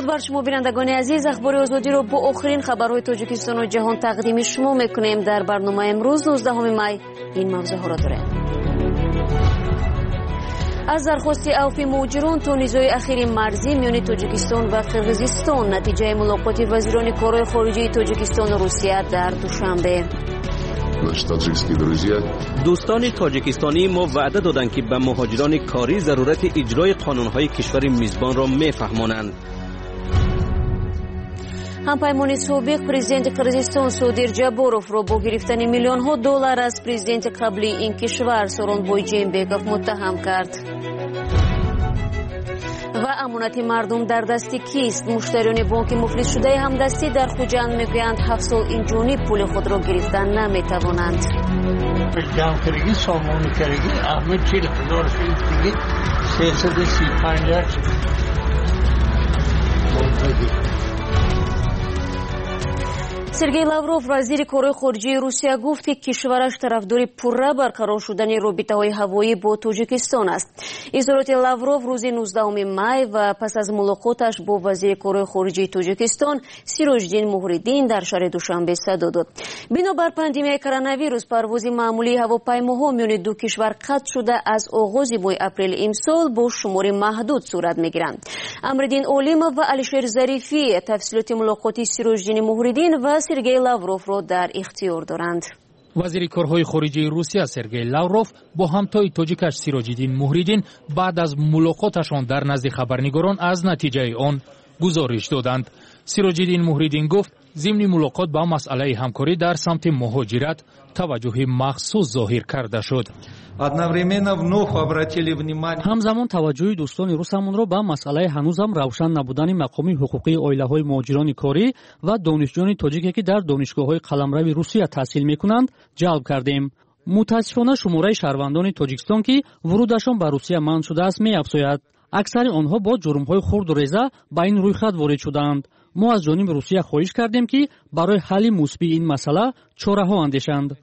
درود بر شما بینندگان عزیز. اخبار آزادی رو با آخرین خبرهای تاجیکستان و جهان تقدیم شما میکنیم. در برنامه امروز 19 می این موضوع ها را داریم. از درخواست عفو مهاجران تا نزاع اخیر مرزی میان تاجیکستان و قرقیزستان، نتیجه ملاقات وزیران کارهای خارجه تاجیکستان و روسیه در دوشنبه. دوستان تاجیکستانی ما وعده دادند که به مهاجران کاری ضرورت اجرای قانونهای کشور میزبان را میفهمانند. همپیمان سابق پرزیدنت قرقیزستان صادر جابروف را با گرفتن میلیون ها دلار از پرزیدنت قبلی این کشور سورونبای جینبکوف متهم کرد. و امانت مردم در دست کیست؟ مشتریان بانک مفلس شده همدستی در خوجند میگویند 7 سال اینجوری پول خود را گرفتن نمیتوانند. جمع کردگی سامان کردگی همه 40,000 دیگه 335 سرگئی لاوروف وزیر کارهای خارجه روسیه گفت که کشورش طرفدار پررو برقرار شدن رابطه‌های هوایی با تاجیکستان است. اظهارات لاوروف روز 19 می و پس از ملاقاتش با وزیر کارهای خارجه تاجیکستان سیروژدین موهریدین در شهر دوشنبه صدا داد. بنابر پاندمیای کرونا ویروس پرواز معمولی هواپیماها میان دو کشور قطع شده از آغاز ماه اپریل امسال با شمار محدود صورت میگیرند. امردین اولیم و علیشیر ظریفی تفصیلات ملاقات سیروژدین موهریدین و سرگئی لاوروف را در اختیار دارند. وزیر کارهای خارجه روسیه سرگئی لاوروف با همتای تاجیکش سیروژدین موهریدین بعد از ملاقاتشان در نزد خبرنگاران از نتیجه آن گزارش دادند. سیروژدین موهریدین گفت ضمن ملاقات با مسئله همکاری در سمت مهاجرت توجه مخصوص ظاهر کرده شد. همزمان توجه دوستان روسمون را به مسئله هنوزم روشن نبودن مقام حقوقی عائله‌های مهاجران کاری و دانشجویان تاجیکی که در دانشگاه‌های قلمرو روسیه تحصیل می‌کنند جلب کردیم. متأسفانه شماره شهروندان تاجیکستان که ورودشان به روسیه منع شده است می‌افزاید. اکثر آنها با جرم‌های خرد و ریزه به این رویخط وارد شدند. ما از جانب روسیه خواهش کردیم که برای حل مثبت این مسئله چاره‌ها اندیشند.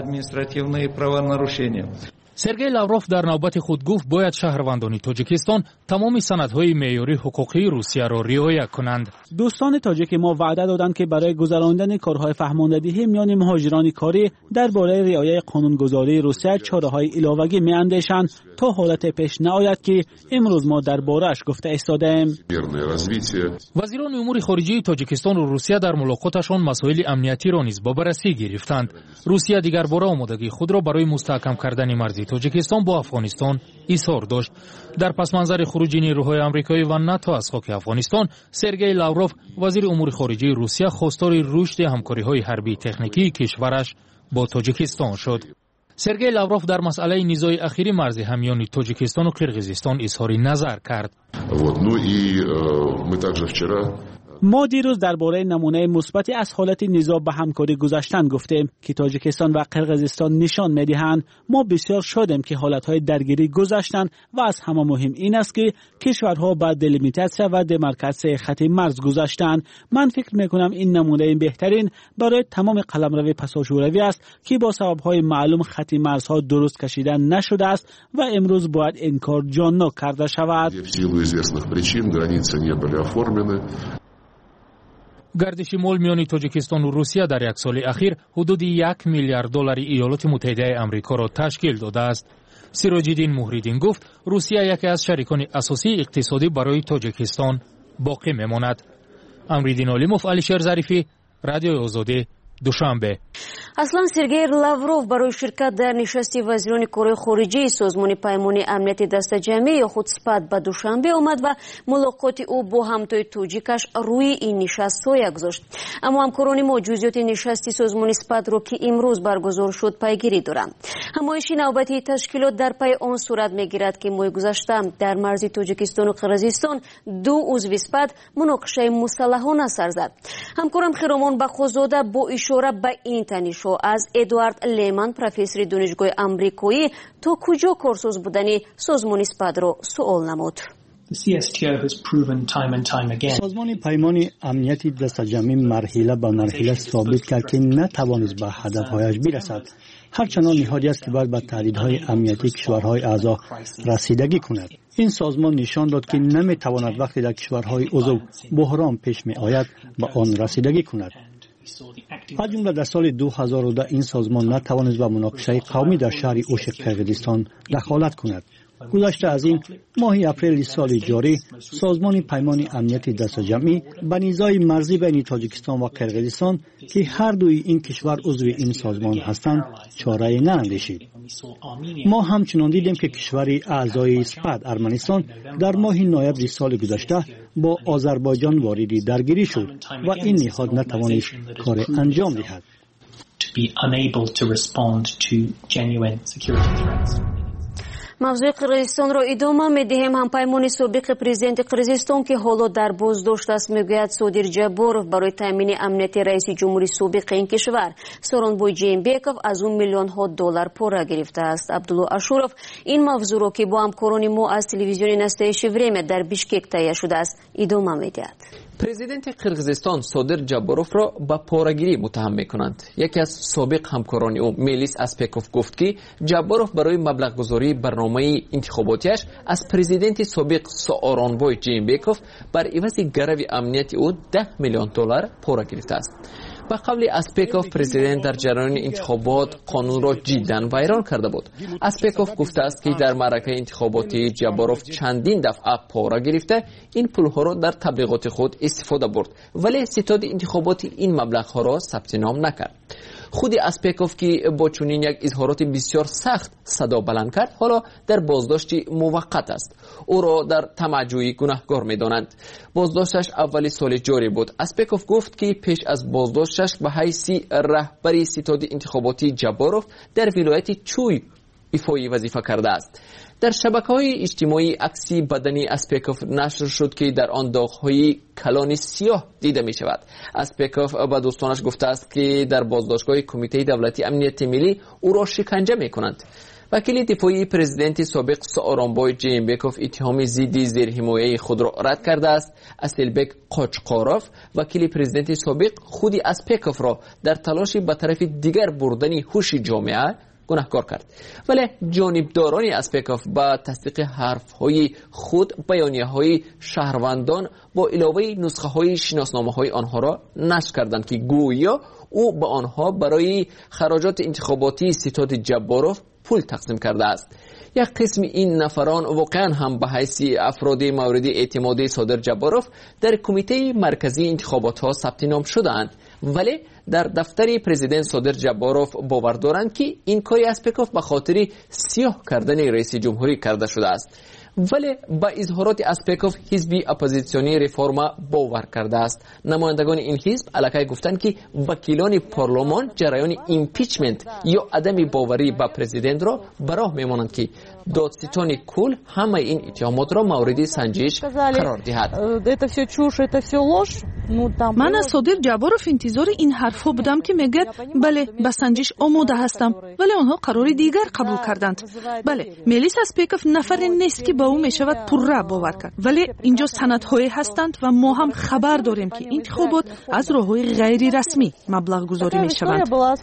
سرگئی لاوروف در نوبت خود گفت باید شهروندان تاجیکستان تمام سندهای معیاری حقوقی روسیه را رعایت کنند. دوستان تاجیک ما وعده دادند که برای گذراندن کارهای فهماندهی میان مهاجران کاری درباره رعایت قانونگذاری روسیه چاره‌های علاوه‌ای می‌اندیشند تا حالت پیش نیاید که امروز ما درباره‌اش گفته ایستادیم. وزیران امور خارجه تاجیکستان و روسیه در ملاقاتشان مسائل امنیتی را نیز با بررسی گرفتند. روسیه دیگر باره آمادگی خود را برای مستحکم کردن مرزی تاجیکستان با افغانستان اظهار داشت. در پس منظر خروج نیروهای آمریکایی و ناتو از خاک افغانستان، سرگئی لاوروف وزیر امور خارجه روسیه خواستار رشد همکاری‌های حربی تکنیکی کشورش با تاجیکستان شد. سرگئی لاوروف در مسئله نزاع اخیر مرزی همیان تاجیکستان و قرقیزستان اظهار نظر کرد. ما دیروز درباره نمونه مثبتی از حالت نزاع به همکاری گذاشتن گفتیم که تاجیکستان و قرقیزستان نشان می‌دهند ما بسیار شادیم که حالت‌های درگیری گذاشتن و از همه مهم این است که کشورها با دلیمیتاسیا و دمارکاسیون خط مرز گذاشتن. من فکر می‌کنم این نمونه بهترین برای تمام قلمرو پساشوروی است که با سبب‌های معلوم خط مرزها درست کشیده نشده است و امروز باید این کار جان‌نا کرده شود. گردش مال میان تاجیکستان و روسیه در یک سال اخیر حدود 1 میلیارد دلار ایالات متحده آمریکا را تشکیل داده است. سیروژدین موهریدین گفت روسیه یکی از شریکان اساسی اقتصادی برای تاجیکستان باقی میماند. امردین علیموف، علیشیر ظریفی، رادیو آزادی، دوشنبه. اصلا سرگئی لاوروف برای شرکت در نشست وزیران کارهای خارجه سازمان پیمان امنیت دست جمعی خود سپد به دوشنبه آمد و ملاقات او با همتای تاجیکش روی این نشست سایه گذاشت. اما همکاران ما جزئیات نشست سازمان سپد را که امروز برگزار شد پیگیری دارند. همایش نوبتی تشکیلات در پی آن صورت میگیرد که ماه گذشته در مرز تاجیکستان و قرقیزستان دو عضو سپد مناقشه مسلحانه سر زد. همکارم خرامان بخوزاده با اشاره به این تنش از ادوارد لیمن پروفسور دانشگاه آمریکایی تا کجا کارساز بودن سازمان سپد را سوال نمود. سازمان پیمان امنیت دست جمعی مرحله به مرحله ثابت کرد که نتوانست به هدفهایش برسد. هرچنان نهادی است که باید به تهدیدهای امنیتی کشورهای اعضا رسیدگی کند. این سازمان نشان داد که نمیتواند وقتی در کشورهای عضو بحران پیش می آید به آن رسیدگی کند. از جمله در سال 2010 این سازمان نتوانست به مناقشه قومی در شهر اوش قرقیزستان دخالت کند. گذشته از این ماه اپریل سال جاری سازمان پیمان امنیت دست جمعی به نیزای مرزی بین تاجیکستان و قرقیزستان که هر دوی این کشور عضو این سازمان هستند چاره ناندیشید. ما همچنان دیدیم که کشوری اعضای سپد ارمنستان در ماه نوامبر سال گذشته با آذربایجان وارد درگیری شد و این نهاد نتوانست کار انجام دهد. мавзӯи қирғизистонро идома медиҳем. ҳампаймони собиқи президенти қирғизистон ки ҳоло дар боздошт аст, мегӯяд Содир Ҷабборов барои таъмини амнияти раиси ҷумҳури собиқи ин кишвар Сооронбой Ҷэймбеков аз ӯ миллионҳо доллар пора гирифтааст. Абдулло Ашуров ин мавзӯъро ки бо ҳамкорони мо аз телевизиони настоящее время дар Бишкек таҳия шудааст идома медиҳад. президенти қирғизистон Содир Ҷабборовро ба порагирӣ муттаҳам мекунанд. яке аз собиқ ҳамкорони ӯ Мелис Аспеков гуфт ки Ҷабборов барои маблағгузории барномаи интихоботиаш аз президенти собиқ Сооронбой Ҷэймбеков бар ивази гарави амнияти ӯ 10 миллион доллар пора гирифтааст. ба қавли Аспеков, президент дар ҷараёни интихобот қонунро ҷиддан вайрон карда буд. Аспеков гуфтааст ки дар маъракаи интихоботии Ҷабборов чандин дафъа пора гирифта ин пулҳоро дар таблиғоти худ истифода бурд, вале ситоди интихоботи ин маблағҳоро сабти ном накард. худи Аспеков ки бо чунин як изҳороти бисёр сахт садо баланд кард, ҳоло дар боздошти муваққат аст. ӯро дар тамаҷҷӯӣ гунаҳкор медонанд. боздошташ аввали соли ҷорӣ буд. Аспеков гуфт ки пеш аз боздошташ ба ҳайси раҳбари ситоди интихоботии Ҷабборов дар вилояти Чуй ифои вазифа кардааст. дар шабакаҳои иҷтимоӣ акси бадани Аспеков нашр шуд ки дар он доғҳои калони сиёҳ дида мешавад. Аспеков ба дӯстонаш гуфтааст ки дар боздоштгоҳи Кумитаи давлати амнияти миллӣ ӯро шиканҷа мекунанд. вакили дифоии президенти собиқ Сооронбой Ҷэймбеков иттиҳоми зидди зерҳимояи худро рад кардааст. Асилбек Қочқоров вакили президенти собиқ худи Аспековро дар талоши ба тарафи дигар бурдани ҳуши ҷомеа гунаҳкор кард. вале ҷонибдорони Аспеков ба тасдиқи ҳарфҳои худ баёнияҳои шаҳрвандон бо иловаи нусхаҳои шиносномаҳои онҳоро нашр карданд ки гӯё ӯ ба онҳо барои хароҷоти интихоботии ситоди Ҷабборов пул тақсим кардааст. як қисми ин нафарон воқеан ҳам ба ҳайси афроди мавриди эътимодии Содир Ҷабборов дар Кумитаи марказии интихоботҳо сабти ном шудаанд, вале дар дафтари президент Содир Ҷабборов бовар доранд ки ин кори Аспеков ба хотири сиёҳ кардани раиси ҷумҳурӣ карда шудааст. вале ба изҳороти Аспеков ҳизби оппозитсионии реформа бовар кардааст. намояндагони ин ҳизб аллакай гуфтанд ки вакилони парлумон ҷараёни импичмент ё адами боварӣ ба президентро ба роҳ мемонанд ки додситони кул ҳамаи ин иттиҳомотро мавриди санҷиш қарор диҳад. ман аз Содир Ҷабборов интизори ин ҳарфҳо будам ки мегӯяд бале ба санҷиш омода ҳастам, вале онҳо қарори дигар қабул карданд. бале Мелис Аспеков нафаре нест ки ба ӯ мешавад пурра бовар кард, вале инҷо санадҳое ҳастанд ва мо ҳам хабар дорем ки интихобот аз роҳҳои ғайрирасмӣ маблағгузорӣ мешаванд.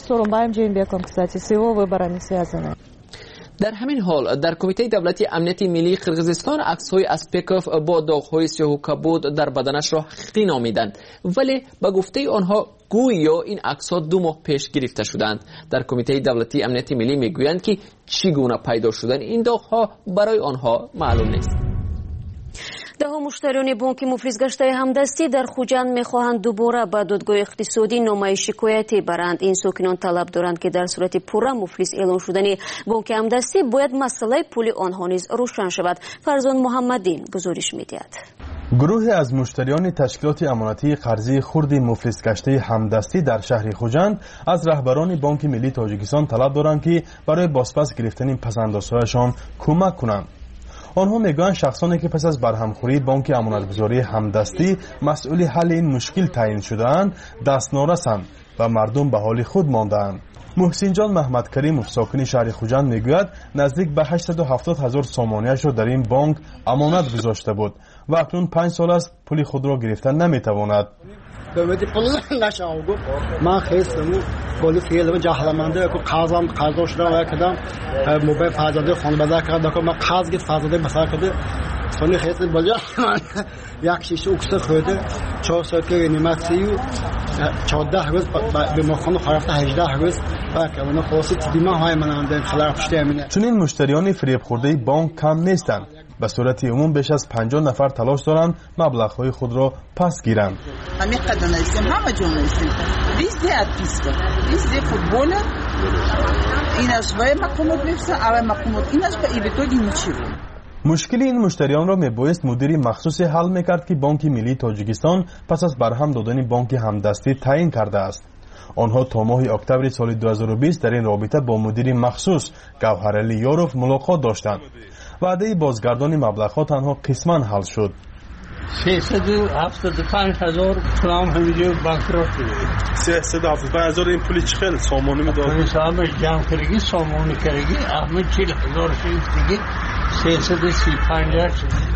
дар ҳамин ҳол дар Кумитаи давлати амнияти миллии Қирғизистон аксҳои Аспеков бо доғҳои сиёҳу кабуд дар баданашро хиқӣ номиданд, вале ба гуфтаи онҳо гӯё ин аксҳо 2 моҳ пеш гирифта шуданд. дар Кумитаи давлати амнияти миллӣ мегӯянд ки чӣ гуна пайдо шудани ин доғҳо барои онҳо маълум нест. даҳо муштариони бонки муфлисгаштаи ҳамдастӣ дар Хуҷанд мехоҳанд дубора ба додгоҳи иқтисодӣ номаи шикоятӣ баранд. ин сокинон талаб доранд ки дар сурати пурра муфлис эълон шудани бонки ҳамдастӣ бояд масъалаи пули онҳо низ рӯшан шавад. Фарзон Муҳаммадин гузориш медиҳад. гурӯҳе аз муштариёни ташкилоти амонатии қарзии хурди муфлисгаштаи ҳамдастӣ дар шаҳри Хуҷанд аз раҳбарони Бонки Миллии Тоҷикистон талаб доранд ки барои бозпас гирифтани пасандозҳояшон кӯмак кунанд. онҳо мегӯянд шахсоне ки пас аз барҳамхӯрии Бонки амонатгузории ҳамдастӣ масъули ҳалли ин мушкил таъин шудаанд дастнорасанд و مردم به حال خود مانده‌اند. محسن جان محمد کریمов ساکن شهر خوجند میگوید نزدیک به 870,000 سامانیش را در این بانک امانت گذاشته بود و اکنون 5 سال است پول خود را گرفتن نمیتواند. من خواستم پول فعلا جهلمنده کو قرضش را کردم موبایل فازاده خانواده کردم من قرض گرفت فازاده مثلا کرده سونی خواستم بالا یک شیشه اکسر خورده 4 ساعت که نیمتی و 14 روز به مخانه خرافته 18 روز باید که اونا خواست دیما های من اندیم خلال پشته امینه. چون این مشتریان فریب خورده بانک کم نیستند. به صورت عموم بیش از 50 نفر تلاش دارند مبلغ‌های خود را پس گیرند. همه قدر نیستیم، همه جا نیستیم. ویزده ارتیستا، ویزده فوتبال. اینش باید مقامات میفته، اول مقامات اینش به ایبتوگی میچیرون. مشکل این مشتریان را میبایست مدیر مخصوصی حل میکرد که بانک ملی تاجیکستان پس از برهم دادن بانک همدستی تعیین کرده است. آنها تا ماه اکتبر سال 2020 در این رابطه با مدیر مخصوص گوهرعلی یاروف ملاقات داشتند. وعده بازگردانی مبلغ‌ها تنها قسماً حل شد. 375,000 پولم همینجا بانکرات شده. 375,000 این پولی چه خیلی سامانی میداد؟ پولیس همه جمع کردگی سامانی کردگی همه 40,000 دیگه 335,000 شده.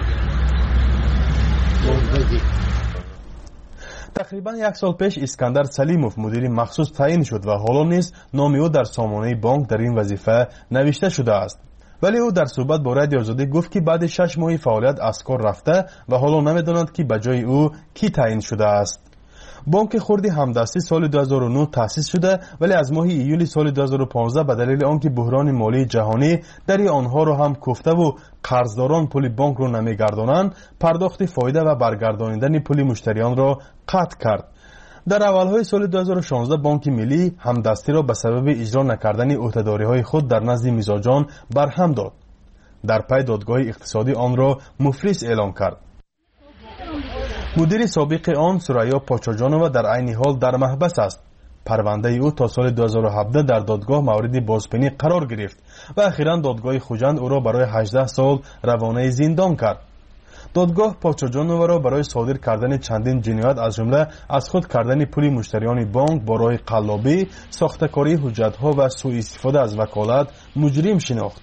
تقریبا 1 سال پیش اسکندر سلیموف مدیر مخصوص تعیین شد و حالا نیز نام او در سامانه بانک در این وظیفه نوشته شده است. ولی او در صحبت با رادیو آزادی گفت که بعد 6 ماه فعالیت از کار رفته و حالا نمیداند که به جای او کی تعیین شده است. بانک خردی همدستی سال 2009 تأسیس شده ولی از ماه ایول سال 2015 به دلیل آنکه بحران مالی جهانی در آنها را هم کوفته و قرضداران پول بانک را نمیگردانند، پرداخت فایده و برگردانیدن پول مشتریان را قطع کرد. در اولهای سال 2016 بانک ملی همدستی را به سبب اجرا نکردن عهده‌داری‌های خود در نزد میزاجان برهم داد. در پی دادگاه اقتصادی آن را مفلس اعلام کرد. مدیر سابق آن سریا پاچاجانووا در عین حال در محبس است. پرونده او تا سال 2017 در دادگاه مورد بازبینی قرار گرفت و اخیراً دادگاه خوجند او را برای 18 سال روانه زندان کرد. دادگاه پاچاجانووا را برای صادر کردن چندین جنایت از جمله از خود کردن پول مشتریان بانک با راه قلابی، ساخته‌کاری حجت‌ها و سوء استفاده از وکالت مجرم شناخت.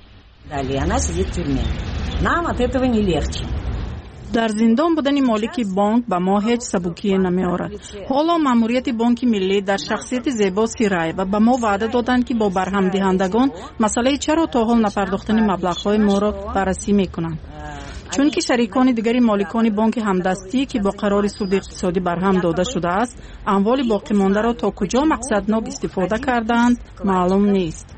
در زندان بودن مالک بانک به ما هیچ سبکی نمی‌آورد. حالا ماموریت بانک ملی در شخصیت زیبا سیرای و به ما وعده دادند که با برهم دهندگان مسئله چرا تا حال نپرداختن مبلغ‌های ما را بررسی می‌کنند. چون که شریکان دیگری مالکان بانک همدستی که با قرار سود اقتصادی برهم داده شده است، اموال باقی مانده را تا کجا مقصدناک استفاده کردند معلوم نیست.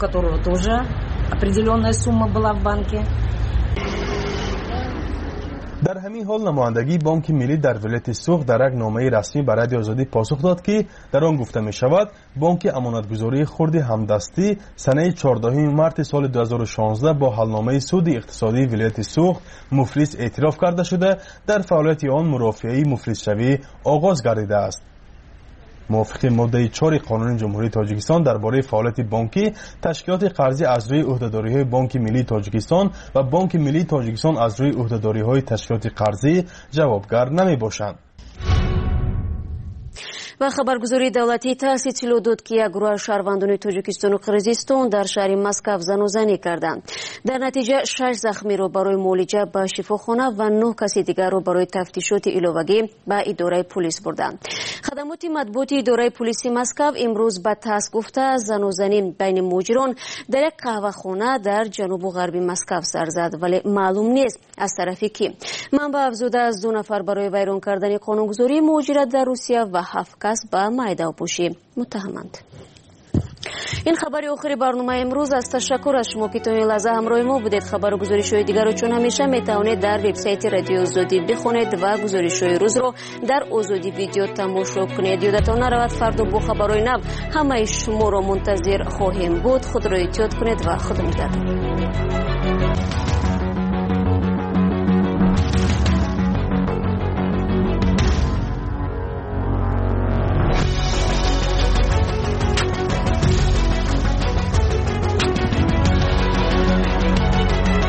در همین حال نمایندگی بانک ملی در ولایت سوخت در یک نامه رسمی به رادیو آزادی پاسخ داد که در آن گفته می شود بانک امانتگذاری خردی همدستی سنه 14 مارس سال 2016 با حلنامه سود اقتصادی ولایت سوخت مفلس اعتراف کرده شده در فعالیت آن مرافعه مفلس شوی آغاز گردیده است. موافق ماده 4 قانون جمهوری تاجیکستان درباره فعالیت بانکی، تشکیلات قرضی از روی عهده‌داری‌های بانک ملی تاجیکستان و بانک ملی تاجیکستان از روی عهده‌داری‌های تشکیلات قرضی جوابگر نمی‌باشند. و خبرگزاری دولتی تاسیص داد که یک گروه شهروندان تاجیکستان و قرقیزستان در شهر مسکو زنوزنی کردند. در نتیجه 6 زخمی را برای معالجه به شفاخانه و 9 کسی دیگر را برای تفتیشات علاوگی به اداره پلیس بردند. خدمات مطبوعاتی اداره پلیس مسکو امروز به تاس گفته زنوزنی بین مهاجران در یک قهوه‌خانه در جنوب و غرب مسکو سر زد، ولی معلوم نیست از طرفی کی. منبع افزوده از 2 نفر برای ویران کردن قانونگذاری مهاجرت در روسیه و 7 کس به میدان پوشی متهمند. این خبر آخر برنامه امروز است. تشکر از شما که تا این لحظه همراه ما بودید. خبر و گزارش‌های دیگر را چون همیشه میتوانید در وبسایت رادیو آزادی بخونید و گزارش‌های روز را در آزادی ویدیو تماشا کنید. یادتان نرود فردا با خبرهای نو همه شما را منتظر خواهیم بود. خود را احتیاط کنید و خدا نگهدار.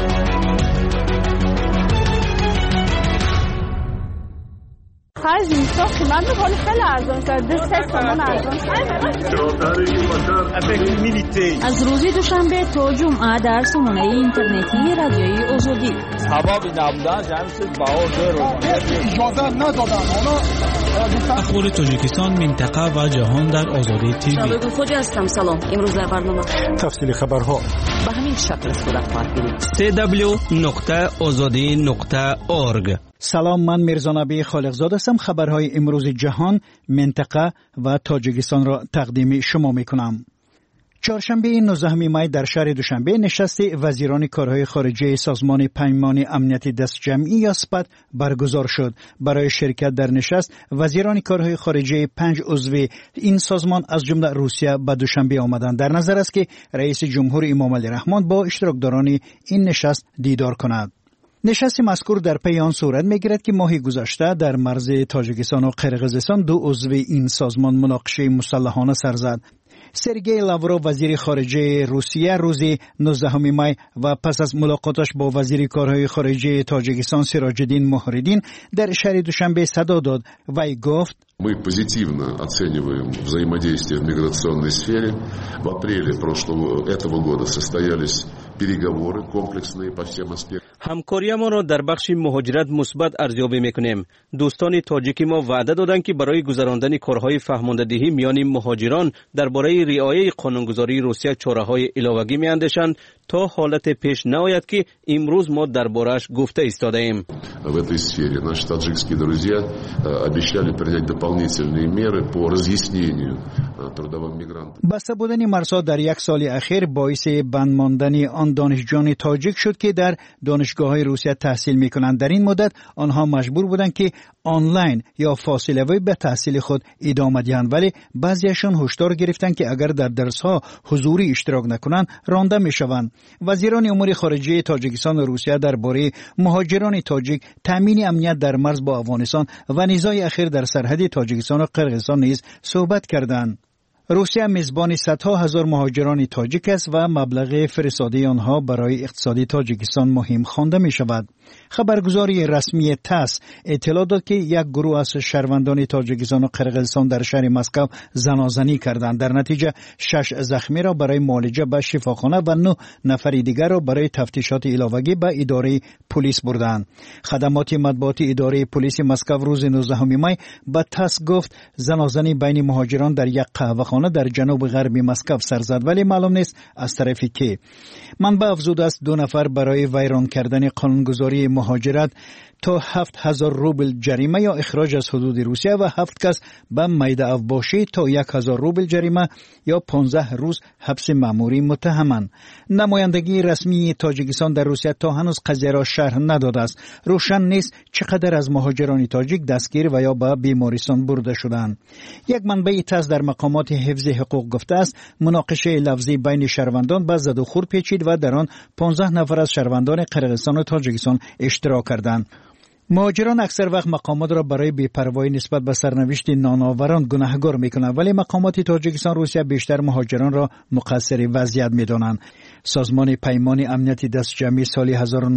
Праздник تاجیکستان قیمت رو خیلی ارزان کرده، 3 تومان ارزان کرده. از روز دوشنبه تا جمعه در سامانه اینترنتی رادیوی آزادی. سبب نبودن جمعیت بهار اجازه ندادن. اخبار تاجیکستان، منطقه و جهان در آزادی تیوی. شبکه خوج هستم. سلام. امروز در برنامه تفصیل خبرها به همین شکل صورت خواهد گرفت. www.azadi.org. سلام، من میرزا نبی خالقزاد هستم. خبرهای امروز جهان، منطقه و تاجیکستان را تقدیم شما میکنم. چهارشنبه 19 می در شهر دوشنبه نشست وزیران کارهای خارجه سازمان پیمان امنیتی دست جمعی یا اسپد برگزار شد. برای شرکت در نشست وزیران کارهای خارجه 5 عضو این سازمان از جمله روسیه به دوشنبه آمدند. در نظر است که رئیس جمهور امام علی رحمان با اشتراکداران این نشست دیدار کند. نشست مذکور در پی آن صورت می‌گیرد که ماه گذشته در مرز تاجیکستان و قرقیزستان 2 عضو این سازمان مناقشه مسلحانه سر زد. سرگئی لاوروف وزیر خارجه روسیه روز 19 می و پس از ملاقاتش با وزیر کارهای خارجه تاجیکستان سراج الدین محردین در شهر دوشنبه صدا داد و گفت Мы позитивно оцениваем взаимодействие в миграционной сфере. В апреле этого года состоялись переговоры комплексные по всем аспектам. همکاریمان را در بخش مهاجرت مثبت ارزیابی می‌کنیم. دوستان تاجیکی ما وعده دادند که برای گذراندن کارهای فهماندهی میان مهاجران درباره رعایت قانونگذاری روسیه چاره‌های علاوه‌ای می‌اندیشند تا حالت پیش نیاید که امروز ما درباره‌اش گفته ایستاده‌ایم. В этой сфере наши таджикские друзья обещали принять дополнительные меры по разъяснению трудовым мигрантам. بسته بودن مرزها در یک سال اخیر باعث بند ماندن آن دانشجویان تاجیک شد که در دانشگاه‌های روسیه تحصیل می‌کنند. در این مدت آنها مجبور بودند که آنلاین یا فاصله‌ای به تحصیل خود ادامه دهند، ولی بعضیشان هشدار گرفتند که اگر در درس‌ها حضوری اشتراک نکنند رانده می‌شوند. وزیران امور خارجه تاجیکستان و روسیه درباره مهاجران تاجیک، تامین امنیت در مرز با افغانستان و نزاع اخیر در سرحد تاجیکستان و قرقیزستان نیز صحبت کردند. روسیه میزبان صدها هزار مهاجران تاجیک است و مبلغ فرستاده آنها برای اقتصاد تاجیکستان مهم خوانده می شود. خبرگزاری رسمی تاس اطلاع داد که یک گروه از شهروندان تاجیکستان و قرقیزستان در شهر مسکو زنازنی کردند. در نتیجه 6 زخمی را برای معالجه به شفاخانه و 9 نفر دیگر را برای تفتیشات علاوه‌ای به اداره پلیس بردند. خدمات مطبوعاتی اداره پلیس مسکو روز 19 می به تاس گفت زنازنی بین مهاجران در یک قهوه‌خانه در جنوب غربی مسکو سر زد، ولی معلوم نیست از طرف کی. منبع افزوده است 2 نفر برای ویران کردن قانونگذاری مهاجرت تا 7000 روبل جریمه یا اخراج از حدود روسیه و 7 کس به میده افباشی تا 1000 روبل جریمه یا 15 روز حبس مأموری متهمند. نمایندگی رسمی تاجیکستان در روسیه تا هنوز قضیه را شرح نداده است. روشن نیست چقدر از مهاجران تاجیک دستگیر و یا به بیمارستان برده شدند. یک منبع تاس در مقامات حفظ حقوق گفته است مناقشه لفظی بین شهروندان به زد و خورد پیچید و در آن 15 نفر از شهروندان قرقیزستان و تاجیکستان اشتراک کردند. مهاجران اکثر وقت مقامات را برای بی‌پروایی نسبت به سرنوشت نانآوران گناهکار می‌کنند، ولی مقامات تاجیکستان روسیه بیشتر مهاجران را مقصر وضعیت می‌دانند. سازمان پیمان امنیتی دست جمعی سال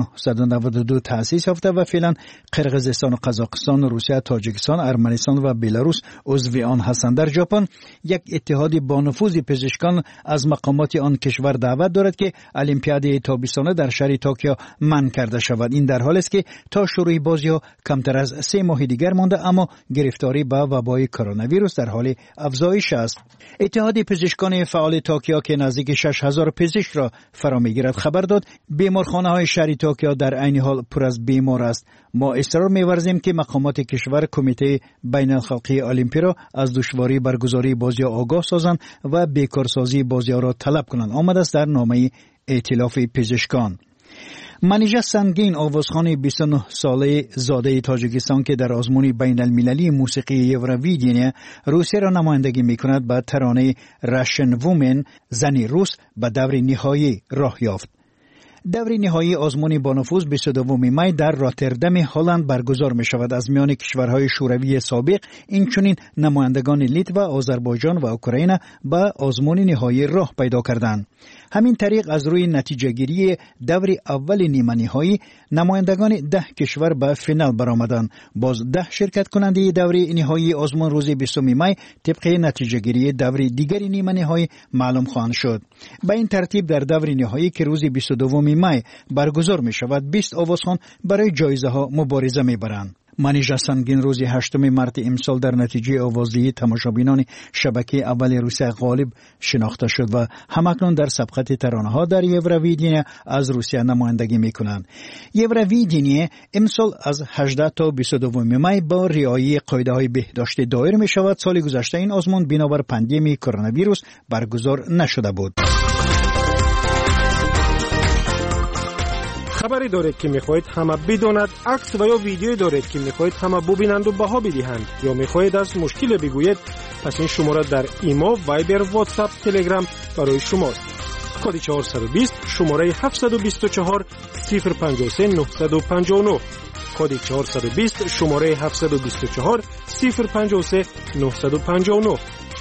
1992 تأسیس یافته و فعلا قرقیزستان و قزاقستان، روسیه، تاجیکستان، ارمنستان و بلاروس عضو آن هستند. در ژاپن یک اتحاد با نفوذ پزشکان از مقامات آن کشور دعوت دارد که المپیاد تابستانه در شهر توکیو منع کرده شود. این در حالی است که تا شروع بازی‌ها کمتر از 3 ماه دیگر مانده، اما گرفتاری به وبای کرونا ویروس در حال افزایش است. اتحاد پزشکان فعال توکیو که نزدیک 6000 پزشک را فرا می‌گیرد خبر داد بیمارخانه‌های شهر توکیو در عین حال پر از بیمار است. ما اصرار می‌ورزیم که مقامات کشور کمیته بین‌الخلقی المپی را از دشواری برگزاری بازی‌ها آگاه سازند و بیکارسازی بازی‌ها را طلب کنند. آمده است در نامه ائتلاف پزشکان. منیژه سنگین آوازخوان 29 ساله زاده تاجیکستان که در آزمون بین المللی موسیقی یورویدین روسیه را نمایندگی می‌کند با ترانه راشن وومن زنی روس به دور نهایی راه یافت. دور نهایی آزمون با نفوذ 22 می در راتردام هلند برگزار می شود. از میان کشورهای شوروی سابق اینچنین نمایندگان لیتوا، آذربایجان و اوکراین به آزمون نهایی راه پیدا کردند. همین طریق از روی نتیجه گیری دور اول نیمه نهایی نمایندگان 10 کشور به فینال برآمدند. باز 10 شرکت کننده دور نهایی آزمون روز 20 می طبق نتیجه گیری دور دیگر نیمه نهایی معلوم خواهند شد. به این ترتیب در دور نهایی که روز 22 می برگزار می شود 20 آوازخوان برای جایزه ها مبارزه می برند. منیژه سنگین روز 8 مارس امسال در نتیجه آوازدهی تماشابینان شبکه اول روسیه غالب شناخته شد و همکنون در سبقت ترانه‌ها در یورویدین از روسیه نمایندگی می‌کنند. یورویدین امسال از 18 تا 22 می با رعایت قاعده‌های بهداشت دایر می‌شود. سال گذشته این آزمون بنابر پاندمی کرونا ویروس برگزار نشده بود. خبری دارید که میخواهید همه بداند، عکس و یا ویدیویی دارید که میخواهید همه ببینند و بها بدهند، یا میخواهید از مشکل بگویید، پس این شماره در ایما، وایبر، واتساپ، تلگرام برای شماست. کد 420 شماره 724 053 959. کد 420 شماره 724 053 959.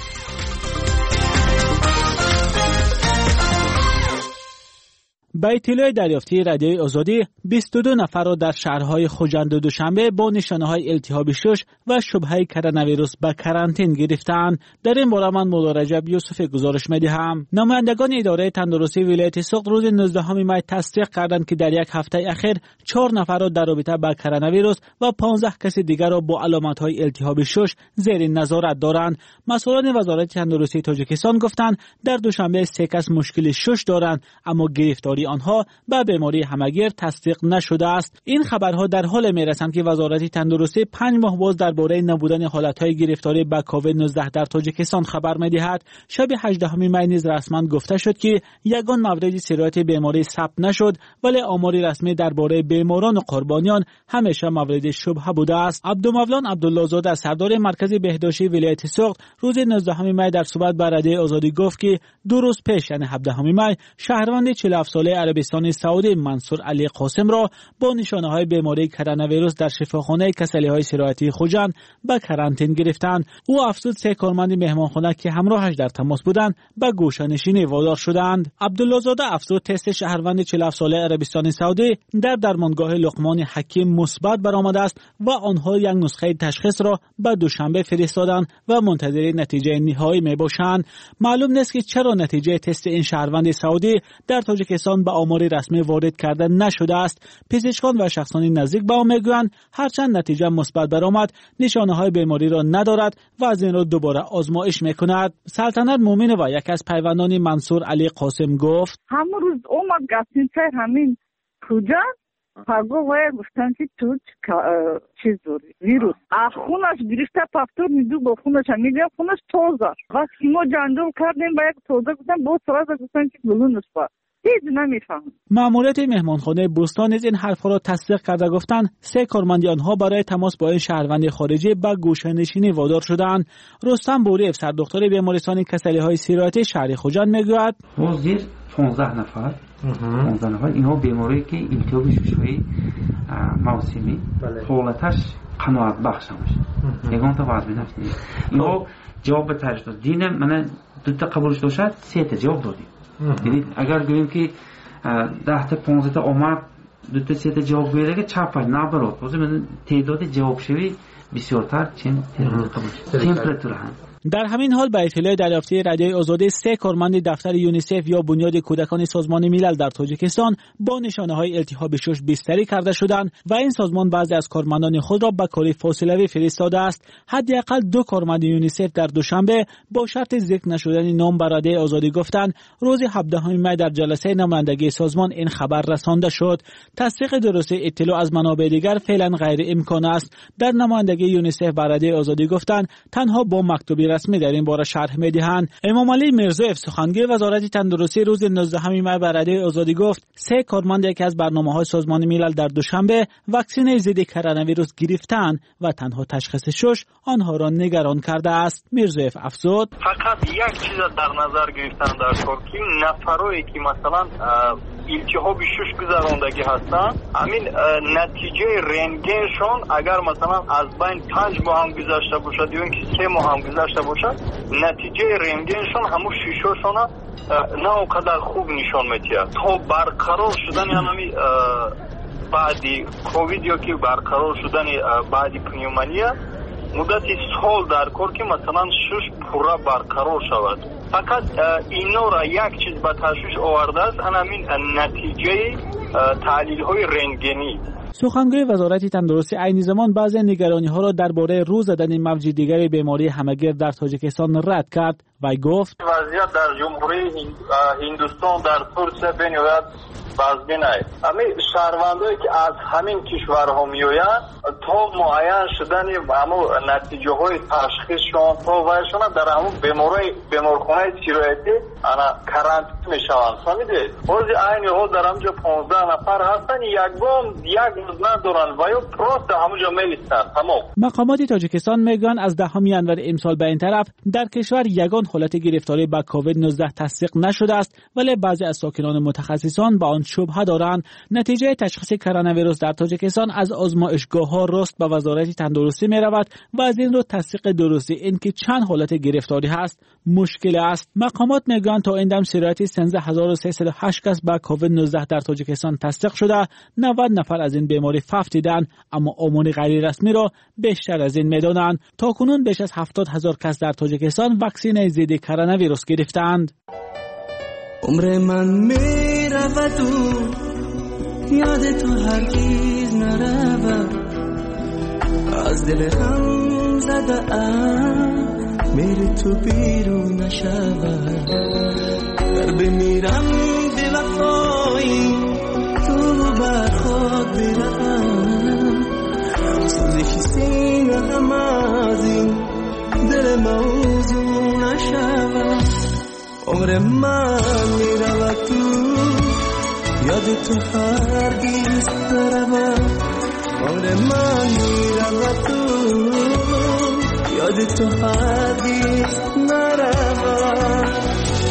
با اطلاع دریافتی رادیوی آزادی 22 نفر را در شهرهای خوجند و دوشنبه با نشانه‌های التهاب شش و شبهه کرونا ویروس به کرانتین گرفتند. در این باره من مولا رجب یوسف گزارش می‌دهم. نمایندگان اداره تندرستی ولایت سوخت روز 19 می تصدیق کردند که در یک هفته اخیر 4 نفر را در رابطه با کرونا ویروس و 15 کس دیگر را با علامت‌های التهاب شش زیر نظارت دارند. مسئولان وزارت تندرستی تاجیکستان گفتند در دوشنبه 3 کس مشکل شش دارند، اما گرفتاری آنها به بیماری همگیر تصدیق نشده است. این خبرها در حال میرسند که وزارت تندرستی 5 ماه باز درباره نبودن حالتهای گرفتاری به کووید 19 در تاجیکستان خبر می‌دهد. شب 18 می نیز رسما گفته شد که یگان مورد سرایت بیماری ثبت نشد، ولی آمار رسمی درباره بیماران و قربانیان همیشه مورد شبهه بوده است. عبدالمولان عبدالله زاده سردار مرکز بهداشتی ولایت سوخت روز 19 می در صحبت با رادیو آزادی گفت که 2 روز پیش یعنی 17 می شهروند 47 ساله عربستان سعودی منصور علی قاسم را با نشانه‌های بیماری کرونا ویروس در شفاخانه کسلی‌های سرایتی خوجند به کرانتین گرفتند. او افزود 3 کارمند مهمانخانه که همراهش در تماس بودند به گوشه‌نشینی وادار شدند. عبدالله زاده افزود تست شهروند 47 ساله عربستان سعودی در درمانگاه لقمان حکیم مثبت برآمده است و آنها یک نسخه تشخیص را به دوشنبه فرستادند و منتظر نتیجه نهایی میباشند. معلوم نیست که چرا نتیجه تست این شهروند سعودی در تاجیکستان به آمار رسمی وارد کرده نشده است. پزشکان و شخصان نزدیک به آن میگویند هرچند نتیجه مثبت برآمد نشانه‌های بیماری را ندارد و از این را دوباره آزمایش میکند. سلطنت مومن و یک از پیوندان منصور علی قاسم گفت همون روز اومد گفتیم همین کجا پاگو و گفتن که تو چیز داری ویروس خونش گرفته پفتور میدو با خونش میگه خونش توزه وقتی ما جندول کردیم با یک توزه گفتن با سراز گفتن که بلونش با هیچ نمیفهم. ماموریت مهمانخانه بوستان از این حرفا را تصدیق کرده گفتند 3 کارمند آنها برای تماس با این شهروند خارجی به گوشه‌نشینی وادار شدند. رستم بوریف سردختر بیمارستان کسلی‌های سرایتی شهر خوجند میگوید روزی 15 نفر اینها بیماری که التهاب شش‌های موسمی حالتش قناعت بخش میشه. یگان تا وضع نفسی اینها جواب تجدید دین من 2 تا قبولش داشت 3 تا جواب دادیم. یعنی اگر بگیم که 10 تا 15 تا اومد 2 تا 3 تا جواب بیاره چاپ نبرد باز من تعداد جواب شوی بسیارتر چند تمپراتور هم. در همین حال به اطلاع دریافتی رادیوی آزادی 3 کارمند دفتر یونیسف یا بنیاد کودکان سازمان ملل در تاجیکستان با نشانه‌های التهاب شش بستری کرده شدند و این سازمان بعضی از کارمندان خود را به کار فاصله‌ای فرستاده است. حداقل 2 کارمند یونیسف در دوشنبه با شرط ذکر نشدن نام به رادیوی آزادی گفتند روز 17 می در جلسه نمایندگی سازمان این خبر رسانده شد. تصدیق درست اطلاع از منابع دیگر فعلا غیر امکان است. در نمایندگی یونیسف به رادیوی آزادی گفتند تنها با مکتوب رسمی در این باره شرح می‌دهند. امام علی میرزایف سخنگوی وزارت تندرستی روز 19 می به رادیوی آزادی گفت 3 کارمند یکی از برنامه‌های سازمان ملل در دوشنبه واکسن ضد کرونا ویروس گرفتند و تنها تشخیص شش آنها را نگران کرده است. میرزایف افزود فقط یک چیز در نظر گرفتن در کار که نفرایی که مثلا التهاب شش گذراندگی هستن، همین نتیجه رنتگنشون اگر مثلا از بین 5 ماه هم گذشته باشد یا اینکه 3 ماه هم گذشته باشد، نتیجه رنتگنشون همون شیشاشون نه اونقدر خوب نشان میده. تا برقرار شدن یعنی بعدی کووید یا که برقرار شدن بعدی پنیومونیا مدتی سال در کار که مثلا 6 پورا برقرار شود. فقط اینا را یک چیز به تشویش آورده است، همین نتیجه تحلیل های رنتگنی. سخنگوی وزارت تندرستی عین زمان بعضی نگرانی ها را درباره رو زدن موج دیگر بیماری همه‌گیر در تاجیکستان رد کرد و گفت وضعیت در جمهوری هندوستان در ترکیه بنیاد وضعی است. همین شهروندایی که از همین کشورها میآیند تا معین شدن همون نتیجه های تشخیصشون تا وایشون در همون بیمارخانه سیرایتی انا کرانتین میشوند. فهمیدید؟ بعضی عین ها در همونجا 15 نفر هستن، یک روز ندارن و یا پروست همونجا میلیستن. تمام. مقامات تاجیکستان میگن از 10 ینور امسال به این طرف در کشور یگان حالت گرفتاری با کووید 19 تصدیق نشده است، ولی بعضی از ساکنان متخصصان با آن شبهه دارند. نتیجه تشخیص کرونا ویروس در تاجیکستان از آزمایشگاه‌ها راست به وزارت تندرستی می‌رود و از این رو تصدیق درستی اینکه چند حالت گرفتاری هست مشکل است. مقامات میگن تا این دم سرایت 13308 کس با کووید 19 در تاجیکستان تصدیق شده، 90 نفر از این بیماری فوت دیدند، اما آمار غیر رسمی را بیشتر از این میدانند. تا کنون بیش از 70,000 کس در تاجیکستان واکسن ضد کرونا ویروس گرفتند. عمر من میرود و یاد تو هرگز نرود، از دل غم زده ام میری تو بیرون نشود. در بمیرم به وفایی تو بر خود بروم، سوزش سینه هم از این دل موضوع نشود. عمر من میرود تو یاد تو هرگز نرود. عمر من میرود تو یاد تو هرگز نرود.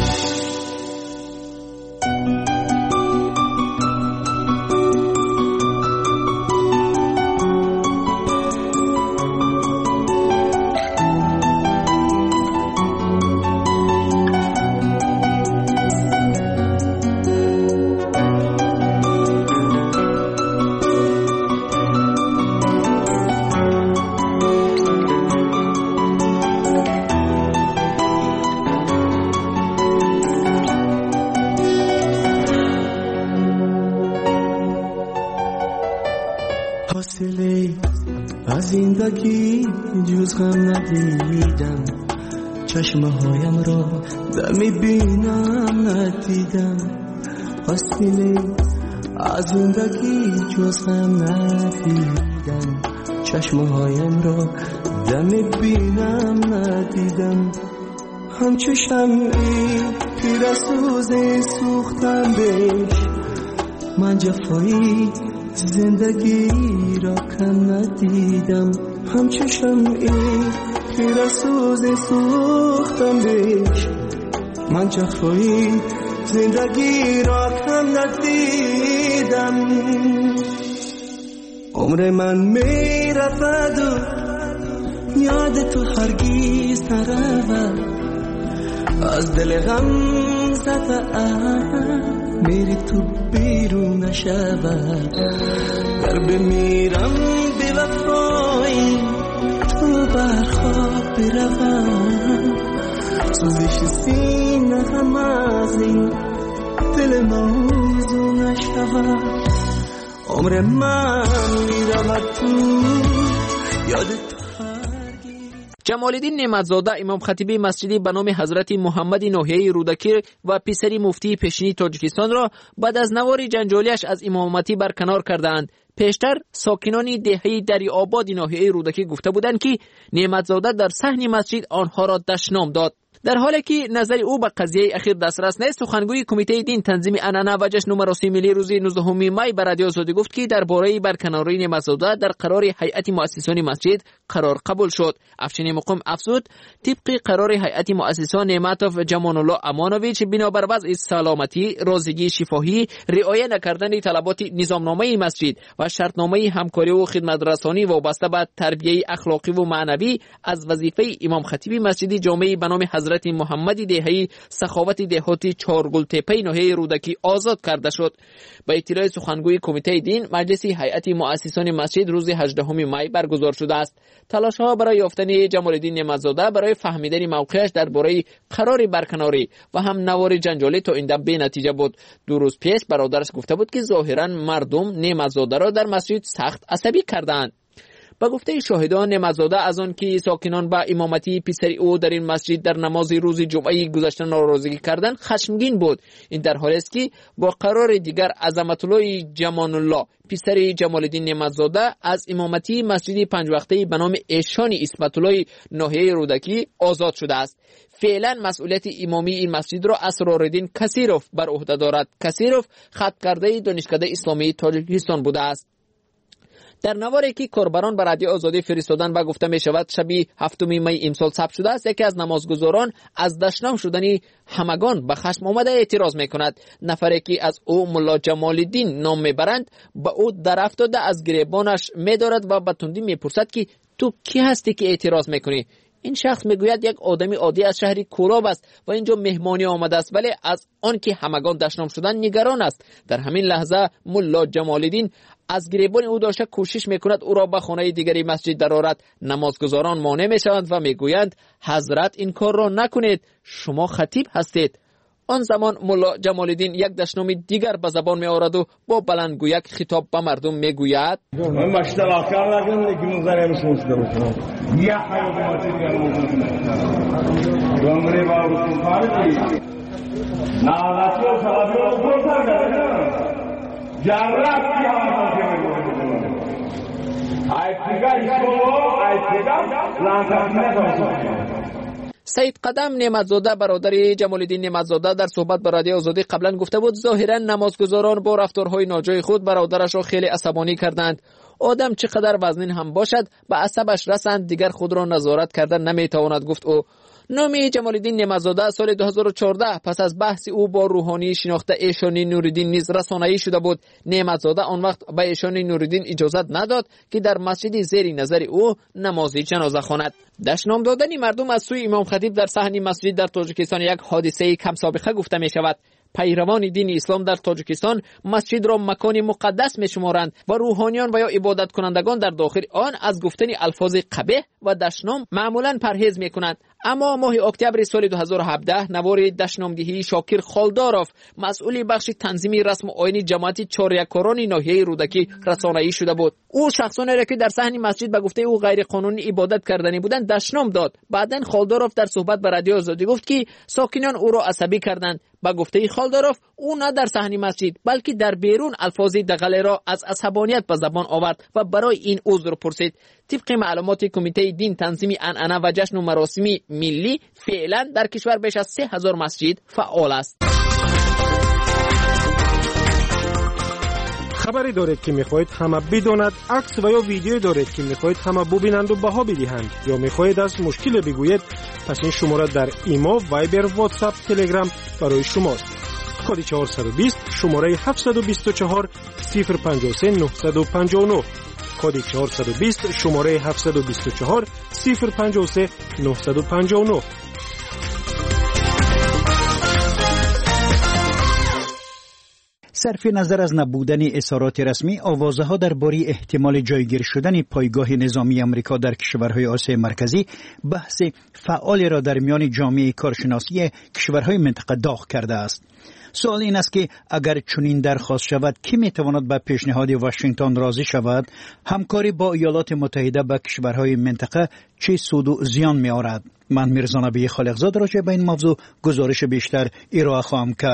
از زندگی جز غم ندیدم، چشمه هایم را دم بینم ندیدم. فاصله از زندگی جز غم ندیدم، چشمه هایم را دم بینم ندیدم. همچو شمعی که رسوز سوختم بهش، من جفایی زندگی را کم ندیدم. همچو شمعی که رسوز سوختم بهش، من جفایی زندگی را کم ندیدم. عمر من می رود و یاد تو هرگز نرود، از دل غم زده ام میری تو بیرون نشود. در بمیرم به وفایی تو بر خود بروم، سوزش سینه هم از این دل موضوع نشود. عمر من میرود تو یاد تو. جمال الدین نعمتزاده امام خطیب مسجدی به نام حضرت محمد ناحیه رودکی و پسری مفتی پیشین تاجیکستان را بعد از نوار جنجالیش از امامتی برکنار کردند. پیشتر ساکنان دهه دری آباد ناحیه رودکی گفته بودند که نعمتزاده در صحن مسجد آنها را دشنام داد. در حالی که نظر او به قضیه اخیر دسترس نیست، سخنگوی کمیته دین تنظیم عنعنه و جشن و مراسم ملی روز 19 می به رادیو آزادی گفت که درباره برکناری نعمت‌زاده در قرار هیئت مؤسسان مسجد قرار قبول شد. افشین مقام افزود طبق قرار هیئت مؤسسان نعمتوف جمان الله امانویچ بنابر وضع سلامتی، رازگی شفاهی، رعایت نکردن طلبات نظامنامه مسجد و شرطنامه همکاری و خدمترسانی وابسته به تربیت اخلاقی و معنوی از وظیفه امام خطیب مسجد جامع به نام حضرت محمد دهی سخاوت دهاتی چارگل تپه ناحیه رودکی آزاد کرده شد. با اطلاع سخنگوی کمیته دین، مجلس هیئت مؤسسان مسجد روز 18 می برگزار شده است. تلاش‌ها برای یافتن جمال الدین نعمت‌زاده برای فهمیدن موقعش درباره قرار برکناری و هم نوار جنجالی تا این دم بی نتیجه بود. 2 روز پیش برادرش گفته بود که ظاهراً مردم نعمت‌زاده را در مسجد سخت عصبی کردند. با گفته شاهدان، نعمت‌زاده از آن که ساکنان با امامتی پسر او در این مسجد در نماز روز جمعه گذشته ناراضگی کردند خشمگین بود. این در حالی است که با قرار دیگر عظمت الله جمان الله پسر جمال الدین نعمت‌زاده از امامتی مسجد 5 وقته به نام ایشان اسمت الله ناحیه رودکی آزاد شده است. فعلا مسئولیت امامی این مسجد را اسرارالدین کثیروف بر عهده دارد. کثیروف خط کرده دانشکده اسلامی تاجیکستان بوده است. در نواری که کاربران به رادیو آزادی فرستادن و گفته می شود شب 7 می امسال ثبت شده است، یکی از نمازگزاران از دشنام شدن همگان به خشم آمده اعتراض می کند. نفری که از او ملا جمال الدین نام می برند به او در افتاده از گریبانش می دارد و به تندی می پرسد که تو کی هستی که اعتراض می کنی؟ این شخص میگوید یک آدمی عادی از شهری کوراب است و اینجا مهمانی آمده است، ولی از آن که همگان دشنام شدن نگران است. در همین لحظه ملا جمال الدین از گریبان او داشته کوشش میکند او را به خانه دیگری مسجد درآورد. نمازگزاران مانع میشوند و میگویند حضرت این کار را نکنید، شما خطیب هستید. آن زمان ملا جمال الدین یک دشنام دیگر به زبان می آورد و با بلندگویک خطاب به مردم می گوید سید قدم نعمت‌زاده برادر جمال الدین نعمت‌زاده در صحبت با رادیو آزادی قبلا گفته بود ظاهرا نمازگزاران با رفتارهای ناجای خود برادرش را خیلی عصبانی کردند. آدم چقدر وزنین هم باشد به عصبش رسند دیگر خود را نظارت کردن نمیتواند، گفت او. نام جمال الدین نعمت‌زاده سال 2014 پس از بحث او با روحانی شناخته ایشان نورالدین نیز رسانه‌ای شده بود. نعمت‌زاده آن وقت به ایشان نورالدین اجازت نداد که در مسجد زیر نظر او نماز جنازه خواند. دشنام دادن مردم از سوی امام خطیب در صحن مسجد در تاجیکستان یک حادثه کم سابقه گفته می شود. پیروان دین اسلام در تاجیکستان مسجد را مکان مقدس می‌شمارند و روحانیان و یا عبادت کنندگان در داخل آن از گفتن الفاظ قبیح و دشنام معمولاً پرهیز می‌کنند. اما ماه اکتبر سال 2017 نوار دشنامدهی شاکر خالداروف مسئول بخش تنظیمی رسم و آیین جماعت چاریکاران ناحیه رودکی رسانه‌ای شده بود. او شخصانی را که در صحن مسجد به گفته او غیر قانونی عبادت کردنی بودند دشنام داد. بعداً خالداروف در صحبت با رادیو آزادی گفت که ساکنان او را عصبی کردند. با گفته خالداروف او نه در صحن مسجد بلکه در بیرون الفاظ دغله را از عصبانیت به زبان آورد و برای این عذر پرسید. طبق معلومات کمیته دین تنظیم عنعنه و جشن و مراسم ملی فعلا در کشور بیش از 3000 مسجد فعال است. خبری دارید که میخواهید همه بداند، عکس و یا ویدیو دارید که میخواهید همه ببینند و بها بدهند یا میخواهید از مشکل بگویید، پس این شماره در ایما، وایبر، واتساپ، تلگرام برای شماست. کد 420 شماره 724 053 959 کد 420 شماره 724 053 959. صرف نظر از نبودن اظهارات رسمی، آوازه‌ها درباره احتمال جایگیر شدن پایگاه نظامی آمریکا در کشورهای آسیای مرکزی بحث فعال را در میان جامعه کارشناسی کشورهای منطقه داغ کرده است. سوال این است که اگر چنین درخواست شود کی میتواند به پیشنهاد واشنگتن راضی شود؟ همکاری با ایالات متحده به کشورهای منطقه چه سود و زیان می‌آورد؟ من میرزا نبی خالقزاد راجع به این موضوع گزارش بیشتر ارائه خواهم کرد.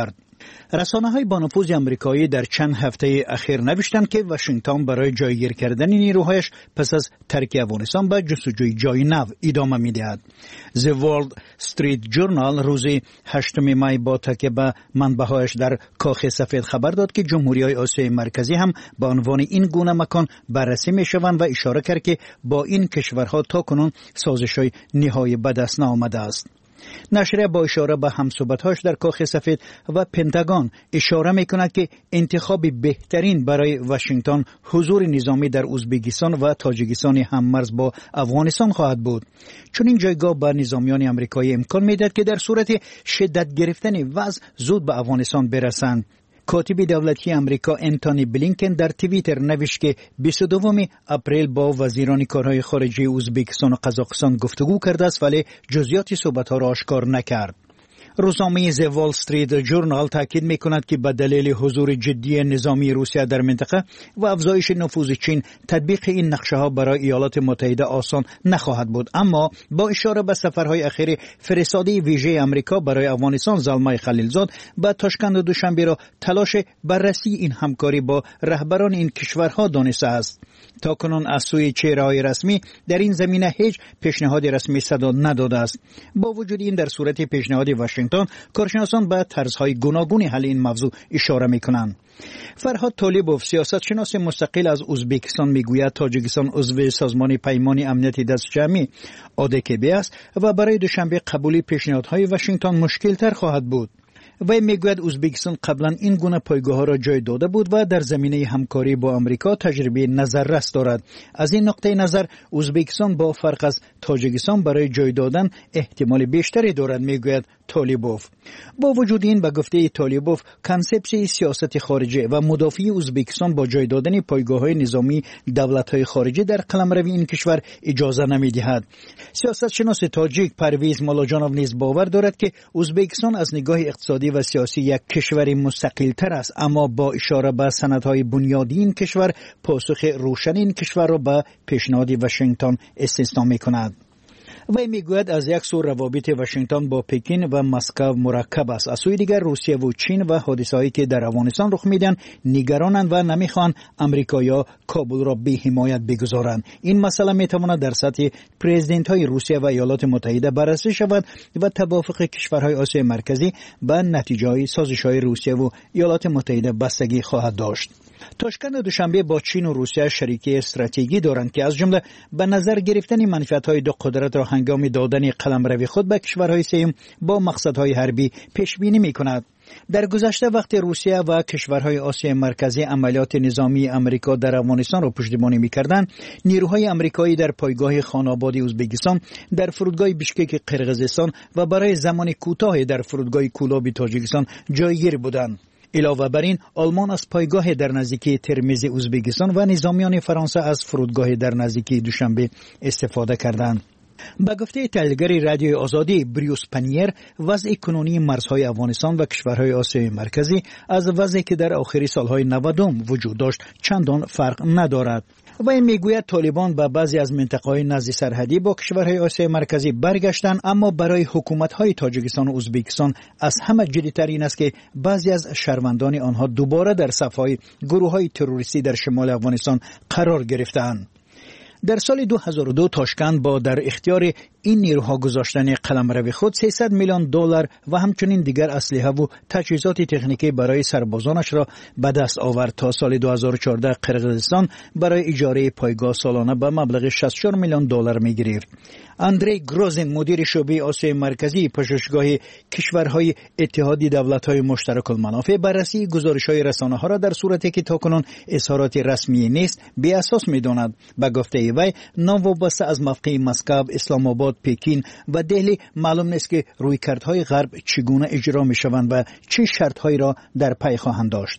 رسانه‌های با نفوذ آمریکایی در چند هفته اخیر نوشتند که واشنگتن برای جایگیر کردن نیروهایش پس از ترک افغانستان به جستجوی جای نو ادامه می‌دهد. The Wall Street Journal روز 8 می با تکیه به منبع‌هایش در کاخ سفید خبر داد که جمهوری‌های آسیای مرکزی هم به عنوان این گونه مکان بررسی می‌شوند و اشاره کرد که با این کشورها تاکنون سازش‌های نهایی به دست نیامده است. نشریه با اشاره به همصحبت‌هاش در کاخ سفید و پنتاگون اشاره می‌کند که انتخاب بهترین برای واشنگتن حضور نظامی در ازبکستان و تاجیکستان هممرز با افغانستان خواهد بود. چون این جایگاه به نظامیان آمریکایی امکان می‌دهد که در صورت شدت گرفتن وضع زود به افغانستان برسند. کاتب دولتی آمریکا انتونی بلینکن در توییتر نوشت که 22 اپریل با وزیران کارهای خارجه ازبکستان و قزاقستان گفتگو کرده است ولی جزئیات صحبت‌ها را آشکار نکرد. روزنامه The Wall Street Journal تاکید می‌کند که به دلیل حضور جدی نظامی روسیه در منطقه و افزایش نفوذ چین تطبیق این نقشه‌ها برای ایالات متحده آسان نخواهد بود، اما با اشاره به سفرهای اخیر فرستاده ویژه آمریکا برای افغانستان زلمای خلیلزاد به تاشکند دوشنبه را تلاش بررسی این همکاری با رهبران این کشورها دانسته است. تاکنون از سوی چهره‌های رسمی در این زمینه هیچ پیشنهاد رسمی صدا نداده است. با وجود این در صورت پیشنهاد واشنگتن کارشناسان به طرزهای گوناگون حل این موضوع اشاره می‌کنند. فرهاد طالبوف سیاستشناس مستقل از ازبکستان میگوید تاجیکستان عضو سازمان پیمان امنیت دستجمعی ODKB است و برای دوشنبه قبولی پیشنهادهای واشنگتن مشکل‌تر خواهد بود. وی میگوید ازبکستان قبلا این گونه پایگاه‌ها را جای داده بود و در زمینه همکاری با آمریکا تجربه نظررس دارد. از این نقطه نظر ازبکستان با فرق از تاجیکستان برای جای دادن احتمال بیشتری دارد، میگوید طالبوف. با وجود این به گفته طالبوف کانسپت سیاست خارجه و مدافعی ازبکستان با جای دادن پایگاه‌های نظامی دولت‌های خارجی در قلمرو این کشور اجازه نمی‌دهد. سیاستشناس تاجیک پرویز مالاجانوف نیز باور دارد که ازبکستان از نگاه اقتصادی و سیاسی یک کشور مستقل تر است، اما با اشاره به سندهای بنیادی این کشور پاسخ روشن این کشور را به پیشنهاد واشنگتن استثنا می‌کند. وی میگوید از یک سو روابط واشنگتن با پکین و مسکو مرکب است، از سوی دیگر روسیه و چین و حادثه‌هایی که در افغانستان رخ میدن نگرانند و نمیخوان آمریکایی‌ها کابل را بی حمایت بگذارند. این مسئله میتواند در سطح پرزیدنت‌های روسیه و ایالات متحده بررسی شود و توافق کشورهای آسیای مرکزی به نتیجه‌های سازش‌های روسیه و ایالات متحده بستگی خواهد داشت. تاشکند دوشنبه با چین و روسیه شریکی استراتژیکی دارند که از جمله به نظر گرفتن منفعت‌های دو قدرت را هنگام دادن قلمرو خود به کشورهای سوم با مقصدهای حربی پیش بینی می‌کند. در گذشته وقتی روسیه و کشورهای آسیای مرکزی عملیات نظامی آمریکا در افغانستان را پشتیبانی می‌کردند، نیروهای آمریکایی در پایگاه خان‌آباد ازبکستان، در فرودگاه بیشکک قرقیزستان و برای زمان کوتاه در فرودگاه کولاب تاجیکستان جایگیر بودند. علاوه بر این آلمان از پایگاه در نزدیکی ترمیز ازبکستان و نظامیان فرانسه از فرودگاه در نزدیکی دوشنبه استفاده کردند. با گفته تحلیلگر رادیوی آزادی بریوس پنیر، وضع کنونی مرزهای افغانستان و کشورهای آسیای مرکزی از وضعی که در آخر سالهای 90 وجود داشت چندان فرق ندارد. و این میگوید طالبان به بعضی از منطقه‌های نزدیک سرحدی با کشورهای آسیای مرکزی برگشتند، اما برای حکومت‌های تاجیکستان و ازبکستان از همه جدی‌تر این است که بعضی از شهروندان آنها دوباره در صف‌های گروه‌های تروریستی در شمال افغانستان قرار گرفتند. در سال 2002 تاشکند با در اختیار این نیروها گذاشتن قلمرو خود 300 میلیون دلار و همچنین دیگر اسلحه و تجهیزات تکنیکی برای سربازانش را به دست آورد. تا سال 2014 قرقیزستان برای اجاره پایگاه سالانه به مبلغ 64 میلیون دلار می‌گرفت. اندری گروزین مدیر شعبه آسیای مرکزی پژوهشگاه کشورهای اتحادیه دولت‌های مشترک المنافع بررسی گزارش‌های رسانه‌ها را در صورتی که تاکنون اظهارات رسمی نیست بی اساس می‌داند. به گفته وی ناوابسته از موقع مسکو، اسلام آباد، پکین و دهلی معلوم نیست که رویکردهای غرب چگونه اجرا می‌شوند و چه شرط‌هایی را در پی خواهند داشت.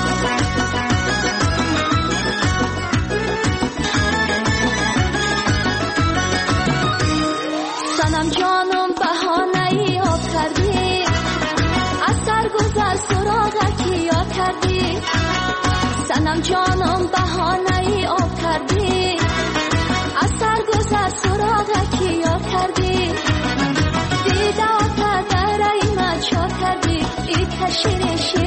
سنم جانم بهانه‌ای آب کردی، از سرگذر سراغکی یاد کردی. سنم جانم بهانه‌ای آب کردی، از سرگذر سراغکی یاد کردی. دیده آتا در ایمت شاد کردی، ای کشیرشی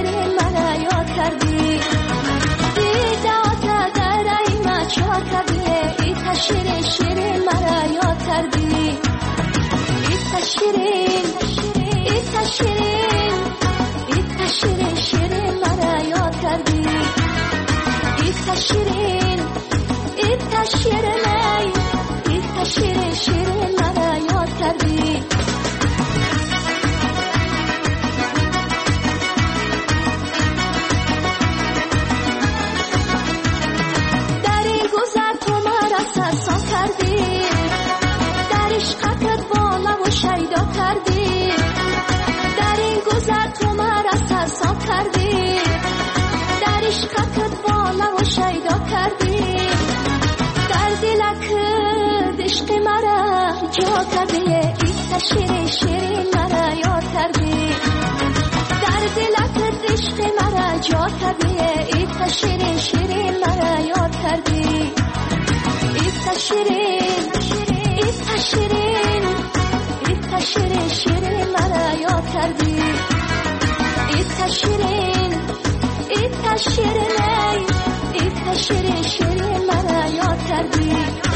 ایتا شیرین ایتا شیرینی ایتا شیرین شیرین مرا یاد کردی در این گذر تو مرا سرسان کردی در عشقت بالا و شیدا کردی در این گذر تو مرا سرسان کردی در عشقت بالا و شیدا کردی در دلک عشق مرا جا کردی ایتا شیرین شیرین مرا یاد کردی در دلک عشق مرا جا کردی ایتا شیرین شیرین مرا یاد کردی ایتا شیرین ایتا شیرین ایتا شیرین شیرین مرا یاد کردی ایتا شیرین ایتا شیرین ایتا شیرین شیرین مرا یاد کردی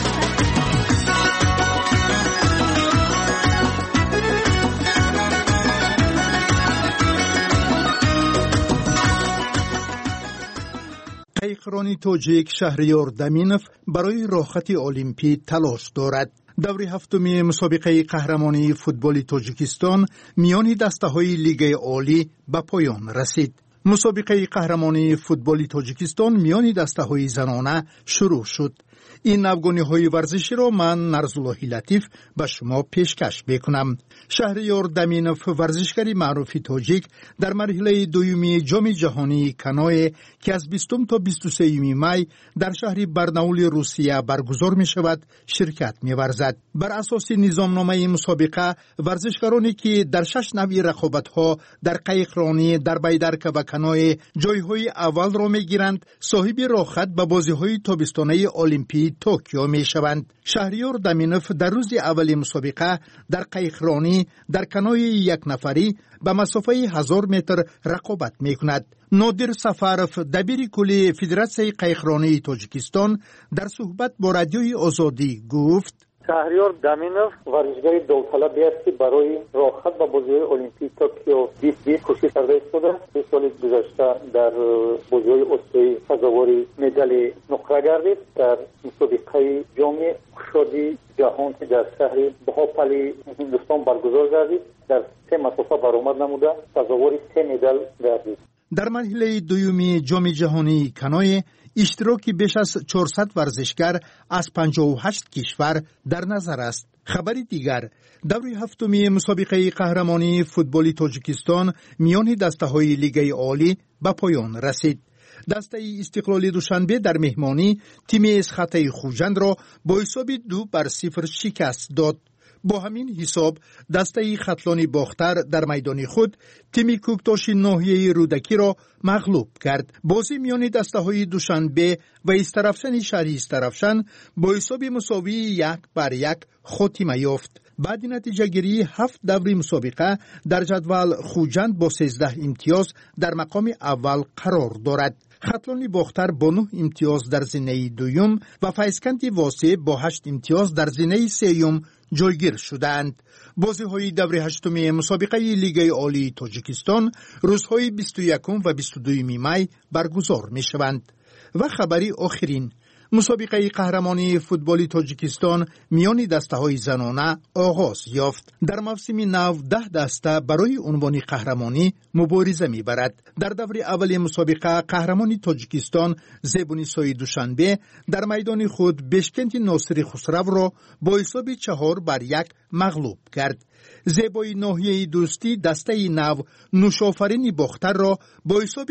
قیقرانی توجیک شهریار دمینف برای راحت المپی تلاش دارد. دور هفتم مسابقه قهرمانی فوتبال تاجیکستان میان دسته‌های لیگ عالی به پایان رسید. مسابقه قهرمانی فوتبال تاجیکستان میان دسته‌های زنانه شروع شد. این افغانی‌های ورزشی را من نرزالله لطیف به شما پیشکش میکنم. شهریار دمینف ورزشکاری معروف تاجیک در مرحله دومی جام جهانی کنوی که از 20 تا 23 می در شهر برناول روسیه برگزار می شود شرکت می ورزد. بر اساس نظامنامه مسابقه ورزشکارانی که در 6 نوع رقابت‌ها در قایقرانی، در بیدرک و کنوی جایهای اول را می گیرند، صاحب راحت به بازی‌های تابستانه المپی توکیو می شوند. شهریار دمینف در روز اول مسابقه در قایقرانی در کنوی یک نفری به مسافه 1000 متر رقابت می کند. نادر سفرف دبیر کلی فدراسیون قایقرانی تاجیکستان در صحبت با رادیوی آزادی گفت: شهریار دمینف ورزشکار داوطلبی است که برای راحت به بازی‌های المپیک توکیو 2020 کوشش کرده است. 2 سال گذشته در بازی‌های اسیایی سزاوار مدال نقره گردید. در مسابقه جام کشادی جهان که در شهر بهاپلی هندوستان برگزار گردید در 3 مسافه برآمد نموده سزاوار 3 مدال گردید. در مرحله دومی جام جهانی کنوی اشتراکی بیش از 400 ورزشکار از 58 کشور در نظر است. خبری دیگر، دور هفتم مسابقه قهرمانی فوتبال تاجیکستان میان دسته‌های لیگ عالی به پایان رسید. دسته استقلالی دوشنبه در مهمانی تیم اسخط خوجند را با حساب 2-0 شکست داد. با همین حساب دسته خطلانی باختر در میدان خود تیم کوکتاش ناحیه رودکی را مغلوب کرد. بازی میان دسته های دوشنبه و استرفشن شهری استرفشن با حساب مساوی 1-1 خاتمه یافت. بعد نتیجه گیری 7 دور مسابقه در جدول خوجند با 13 امتیاز در مقام اول قرار دارد. خطلانی باختر با 9 امتیاز در زینه دوم و فیضکند واسه با 8 امتیاز در زینه سوم جایگیر شدند. بازی‌های دور هشتم مسابقه لیگ عالی تاجیکستان روزهای 21 و 22 می برگزار می‌شوند. و خبری آخرین، مسابقه قهرمانی فوتبال تاجیکستان میان دسته‌های زنانه آغاز یافت. در موسم نو 10 دسته برای عنوان قهرمانی مبارزه می‌برد. در دور اول مسابقه قهرمانی تاجیکستان زبونیسای دوشنبه در میدان خود بشکنت ناصری خسرو را با حساب 4-1 مغلوب کرد. زیبای ناحیه دوستی دسته نو نوشافرین باختر را با حساب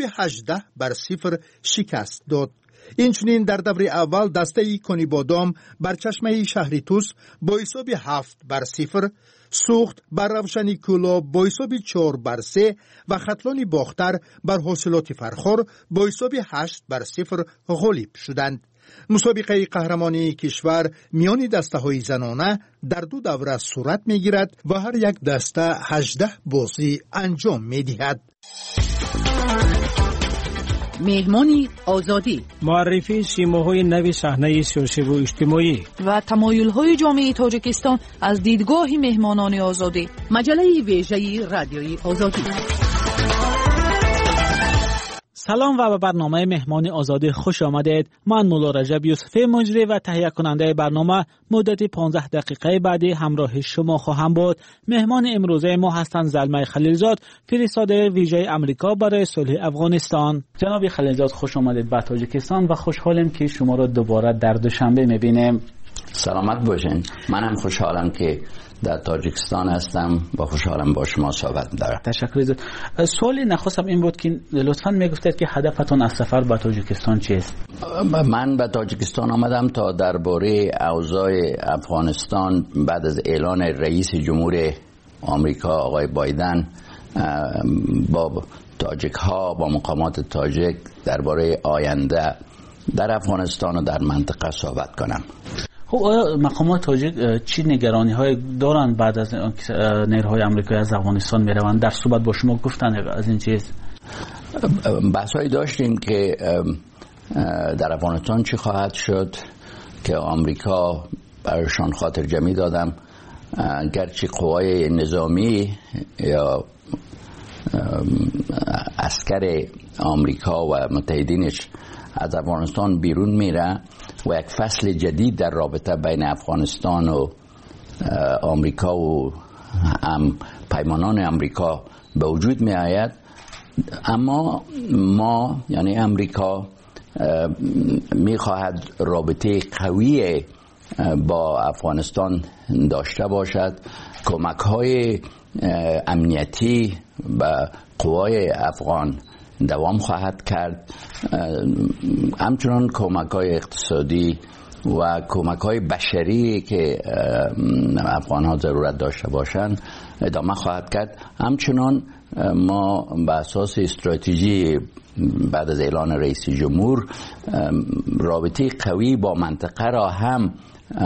18-0 شکست داد. اینچنین در دور اول دسته کنی بادام بر چشمه شهری توس با حساب 7-0، سوخت بر روشنی کولا با حساب 4-3 و خطلانی باختر بر حاصلات فرخار با حساب 8-0 غالب شدند. مسابقه قهرمانی کشور میان دسته های زنانه در 2 دوره صورت می گیرد و هر یک دسته 18 بازی انجام می دهد. مهمانی آزادی، معرفی سیماهای نو صحنه سیاسی و اجتماعی و تمایل‌های جامعه تاجیکستان از دیدگاه مهمانان آزادی. مجله ویژه رادیوی آزادی. سلام و به برنامه مهمان آزادی خوش آمدید. من مولا رجب یوسفی مجری و تهیه کننده برنامه مدت 15 دقیقه بعدی همراه شما خواهم بود. مهمان امروزه ما هستند زلمه خلیلزاد، فرستاده ویژه امریکا برای صلح افغانستان. جناب خلیلزاد خوش آمدید به تاجیکستان و خوشحالم که شما را دوباره در دوشنبه میبینیم. سلامت باشین. منم خوشحالم که در تاجیکستان هستم و خوشحالم با شما صحبت دارم. تشکر. سوالی نخواستم این بود که لطفاً میگفتید که هدفتون از سفر به تاجیکستان چیست؟ من به تاجیکستان آمدم تا درباره اوضاع افغانستان بعد از اعلان رئیس جمهور آمریکا آقای بایدن با تاجیک ها، با مقامات تاجیک درباره آینده در افغانستان و در منطقه صحبت کنم. خب آیا مقامات تاجیک چی نگرانی های دارند بعد از نیروهای آمریکایی از افغانستان میروند؟ در صحبت با شما گفتن از این چیز؟ بحثایی داشتیم که در افغانستان چی خواهد شد که آمریکا برایشان خاطر جمعی دادم، گرچه قوای نظامی یا عسکر آمریکا و متحدینش از افغانستان بیرون میره و یک فصل جدید در رابطه بین افغانستان و آمریکا و پیمانان آمریکا به وجود می آید، اما ما یعنی آمریکا می خواهد رابطه قوی با افغانستان داشته باشد، کمک های امنیتی به قوای افغان دوام خواهد کرد، همچنان کمک های اقتصادی و کمک های بشری که افغان ها ضرورت داشته باشند ادامه خواهد کرد. همچنان ما به اساس استراتژی بعد از اعلان رئیس جمهور رابطه قوی با منطقه را هم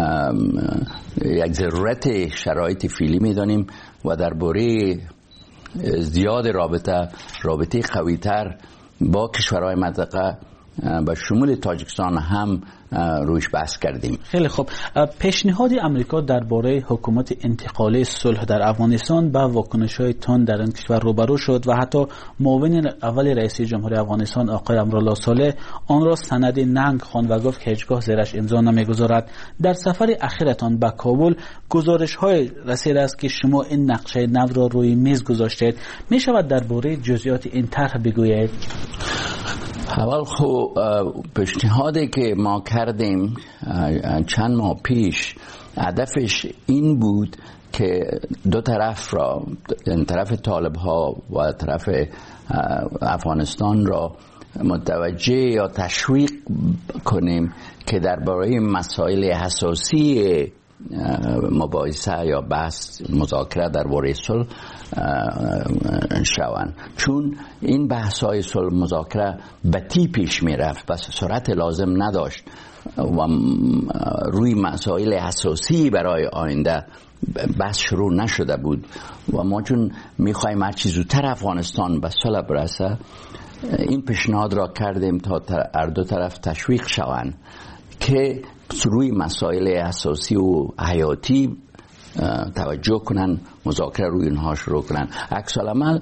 یک ضرورت شرایط فعلی می‌دانیم و درباره زیاد رابطه قوی‌تر با کشورهای منطقه به شمول تاجیکستان هم روش بحث کردیم. خیلی خوب. پیشنهاد آمریکا درباره حکومت انتقالی صلح در افغانستان با واکنش‌های تند در این کشور روبرو شد و حتی معاون اول رئیس جمهور افغانستان آقای امرالله صالح آن را سند ننگ خواند و گفت که هیچگاه زیرش امضا نمیگذارد. در سفر اخیرتان به کابل گزارش‌های رسیده است که شما این نقشه نو را روی میز گذاشتید. می‌شود درباره جزئیات این طرح بگویید؟ اول خب پیشنهادی که ما کردیم چند ماه پیش هدفش این بود که دو طرف را، طرف طالب ها و طرف افغانستان را متوجه یا تشویق کنیم که درباره مسائل حساسی مباحثه یا بحث مذاکره درباره صلح شوند، چون این بحث‌های صلح مذاکره بطی پیش می‌رفت و سرعت لازم نداشت و روی مسائل حساسی برای آینده بحث شروع نشده بود و ما چون می‌خوایم هر چیز زودتر افغانستان به صلح برسه این پیشنهاد را کردیم تا هر دو طرف تشویق شوند که روی مسائل اساسی و حیاتی توجه کنن، مذاکره روی اینها شروع کنن. عکس العمل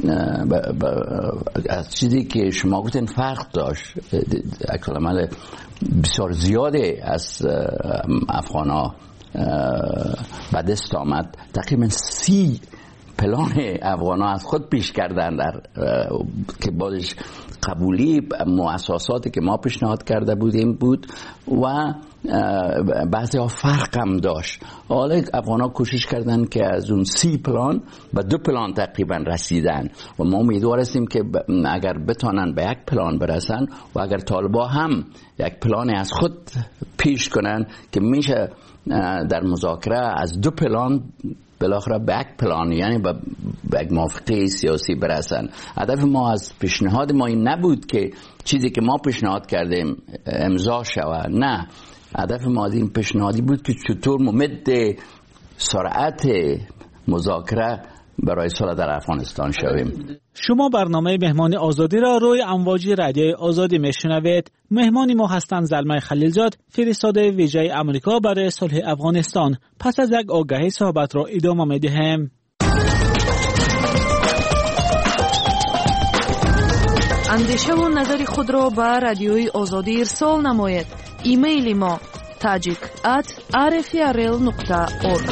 از چیزی که شما گفتین فرق داشت. عکس العمل بسیار زیاده از افغانا به دست آمد. تقریبا 30 پلان افغانا از خود پیش کردن در که بعدش قبولی مؤسساتی که ما پیشنهاد کرده بودیم بود و بعضی ها فرق هم داشت. حالا افغانا کوشش کردن که از اون 30 پلان به 2 پلان تقریبا رسیدن و ما امیدوار هستیم که اگر بتانن به 1 پلان برسن و اگر طالبا هم 1 پلان از خود پیش کنن که میشه در مذاکره از 2 پلان بالاخره به 1 پلان یعنی به یک موافقه سیاسی برسن. هدف ما از پیشنهاد ما این نبود که چیزی که ما پیشنهاد کردیم امضا شود، نه، هدف ما از این پیشنهادی بود که چطور ممد سرعت مذاکره برای صلح در افغانستان شویم. شما برنامه مهمان آزادی را روی امواج رادیوی آزادی میشنوید. مهمانی ما هستند زلمه خلیلزاد، فرستاده ویژه آمریکا برای صلح افغانستان. پس از یک آگهی صحبت را ادامه میدهیم. اندیشه و نظر خود را به رادیوی آزادی ارسال نماید. ایمیل ما tajik@rfrl.org.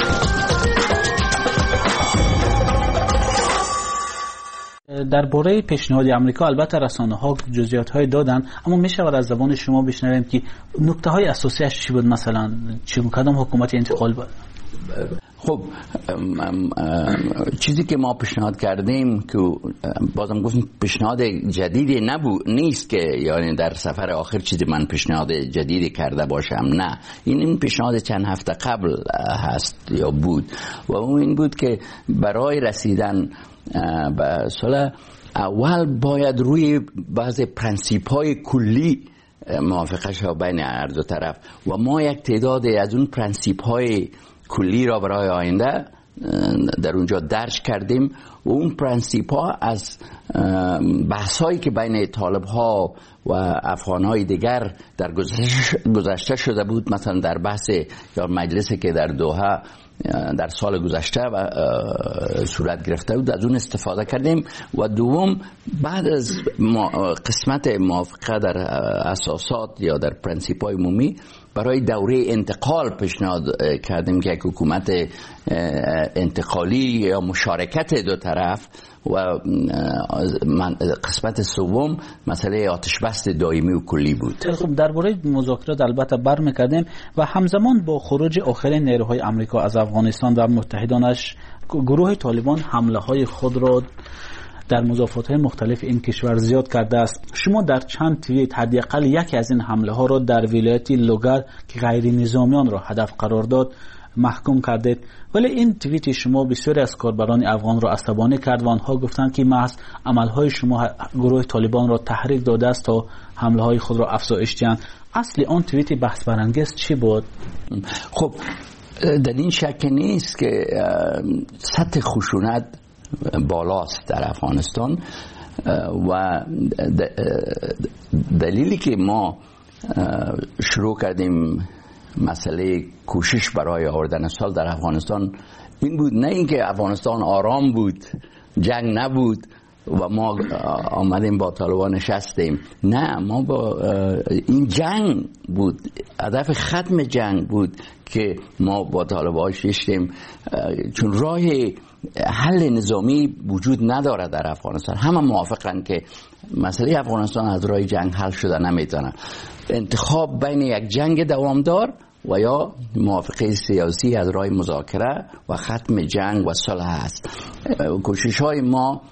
درباره پیشنهاد آمریکا البته رسانه‌ها جزئیات‌های دادن، اما می‌شود از زبان شما بشنویم که نکته‌های اساسیش چی بود؟ مثلا چه کدام حکومت انتقال بود؟ خب چیزی که ما پیشنهاد کردیم که بازم گفتیم پیشنهاد جدیدی نیست که یعنی در سفر آخر چیزی من پیشنهاد جدیدی کرده باشم، نه، این پیشنهاد چند هفته قبل هست یا بود و اون این بود که برای رسیدن به صلح اول باید روی بعض پرنسیپ‌های کلی موافقه شد بین هر دو طرف و ما یک تعداد از اون پرنسیپ‌های کلی را برای آینده در اونجا درج کردیم و اون پرنسیپ ها از بحث هایی که بین طالب ها و افغان های دیگر در گذشته شده بود، مثلا در بحث یا مجلسی که در دوحه در سال گذشته صورت گرفته بود، از اون استفاده کردیم. و دوم بعد از قسمت موافقه در اساسات یا در پرنسیپ های عمومی برای دوره انتقال پیشنهاد کردیم که یک حکومت انتقالی یا مشارکت دو طرف و قسمت سوم مسئله آتش بس دائمی و کلی بود. خب درباره مذاکرات البته برمی‌گردیم و همزمان با خروج آخرین نیروهای آمریکا از افغانستان و متحدانش، گروه طالبان حمله‌های خود را در مضافات‌های مختلف این کشور زیاد کرده است. شما در چند توییت حداقل یکی از این حمله‌ها را در ولایت لوگر که غیر نظامیان را هدف قرار داد محکوم کردید، ولی این توییت شما بسیاری از کاربران افغان را عصبانی کرد و آنها گفتند که محض عملهای شما گروه طالبان را تحریک داده است تا حمله‌های خود را افزایش دهند. اصل آن توییت بحث برانگیز چی بود؟ خب در این شک نیست که سطح خشونت بالاست در افغانستان و دلیلی که ما شروع کردیم مسئله کوشش برای آوردن صلح در افغانستان این بود، نه اینکه افغانستان آرام بود، جنگ نبود و ما آمدیم با طالبان نشستیم، نه، ما با این جنگ بود، هدف ختم جنگ بود که ما با طالبان ششتیم، چون راه حل نظامی وجود نداره در افغانستان. همه موافقن که مسئله افغانستان از راه جنگ حل شده نمیتونه. انتخاب بین یک جنگ دوامدار و یا موافقه سیاسی از راه مذاکره و ختم جنگ و صلح است. کوشش های ما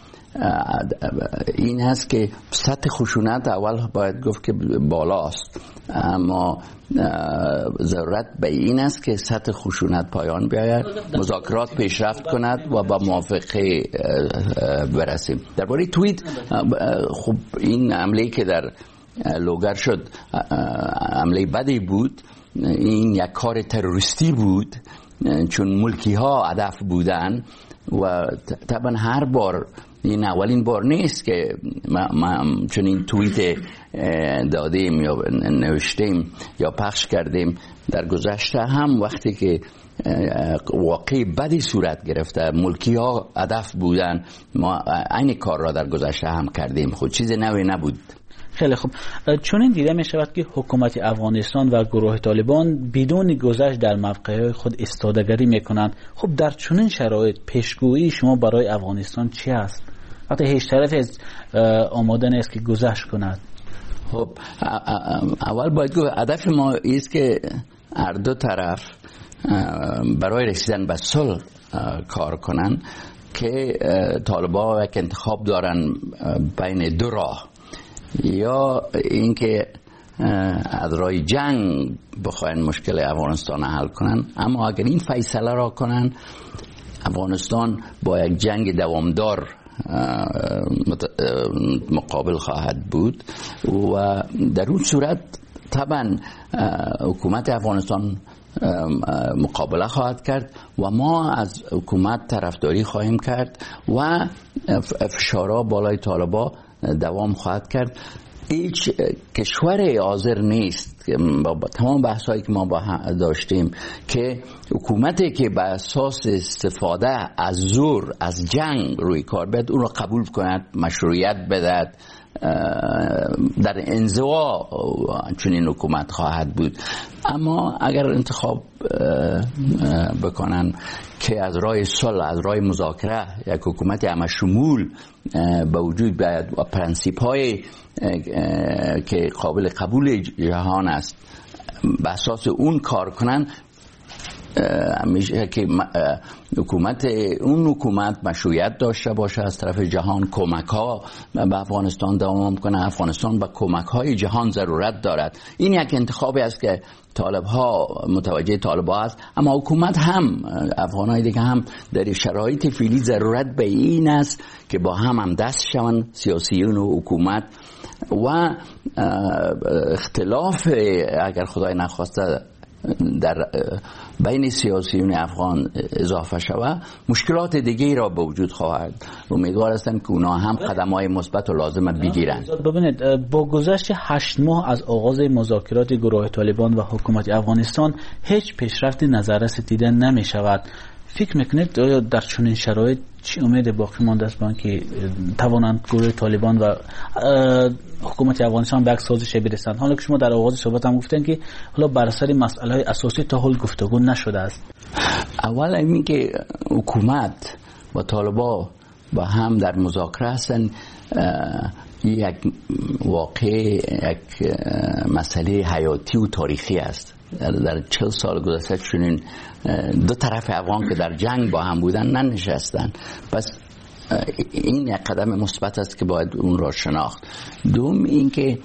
این هست که سطح خشونت اول باید گفت که بالاست، اما ضرورت به این است که سطح خشونت پایان بیاید، مذاکرات پیشرفت کند و با موافقه برسیم. درباره توییت، خب این حمله که در لوگر شد حمله بدی بود، این یک کار تروریستی بود چون ملکی ها هدف بودن و طبعا هر بار این اولین بار نیست که ما چون این توییت دادیم یا نوشتیم یا پخش کردیم. در گذشته هم وقتی که واقعی بدی صورت گرفته ملکی ها هدف بودن، ما این کار را در گذشته هم کردیم، خود چیز نوی نبود. خیلی خوب. چون این دیده می شود که حکومت افغانستان و گروه طالبان بدون گذشت در موقع خود استادگری می کنند. خب در چنین شرایط پیشگویی شما برای افغانستان چی است؟ وقتی هیچ طرف از آماده نیست که گذشت کند. خب اول باید گفت هدف ما است که هر دو طرف برای رسیدن به صلح کار کنند که طالبان یک انتخاب دارن بین دو راه، یا اینکه از راه جنگ بخواین مشکل افغانستان حل کنن، اما اگر این فیصله را کنن افغانستان با یک جنگ دوامدار مقابل خواهد بود و در اون صورت طبعا حکومت افغانستان مقابله خواهد کرد و ما از حکومت طرفداری خواهیم کرد و فشارها بالای طالبان دوام خواهد کرد. هیچ کشور حاضر نیست با تمام بحثایی که ما داشتیم که حکومتی که به اساس استفاده از زور از جنگ روی کار بیاد اون رو قبول کند، مشروعیت بدهد در انزوا چنین حکومت خواهد بود. اما اگر انتخاب بکنن که از راه صلح، از راه مذاکره یک حکومت همه شمول به وجود بیاید و پرنسیپ های که قابل قبول جهان است به اساس اون کار کنن، میشه که حکومت مشروعیت داشته باشه از طرف جهان، کمک ها به افغانستان دوام کنه. افغانستان به کمک های جهان ضرورت دارد. این یک انتخابی است که طالب ها متوجه طالب ها است، اما حکومت هم، افغان های دیگه هم در شرایط فعلی ضرورت به این است که با هم دست شوند، سیاسیون و حکومت، و اختلاف اگر خدای نخواسته در بین سیاسیون افغان اضافه شود، مشکلات دیگه را به وجود خواهد. امیدوار هستم که اونا هم قدم‌های مثبت و لازم بگیرند. ببینید، با گذشت 8 ماه از آغاز مذاکرات گروه طالبان و حکومت افغانستان هیچ پیشرفتی نظررس دیده نمی شود. فکر میکنید در چنین شرایط چی امید باقی مانده است با اینکه توانند گروه طالبان و حکومت افغانستان به یک سازش برسند؟ حالا که شما در آغاز صحبت هم گفتن که حالا بر اثر مسائل های اساسی تا حال گفتگو نشده است. اول این که حکومت و طالبان با هم در مذاکره هستند، یک واقع یک مسئله حیاتی و تاریخی است. در 40 سال گذشته چنین دو طرف افغان که در جنگ با هم بودن ننشستن. پس این یک قدم مثبت است که باید اون را شناخت. دوم این که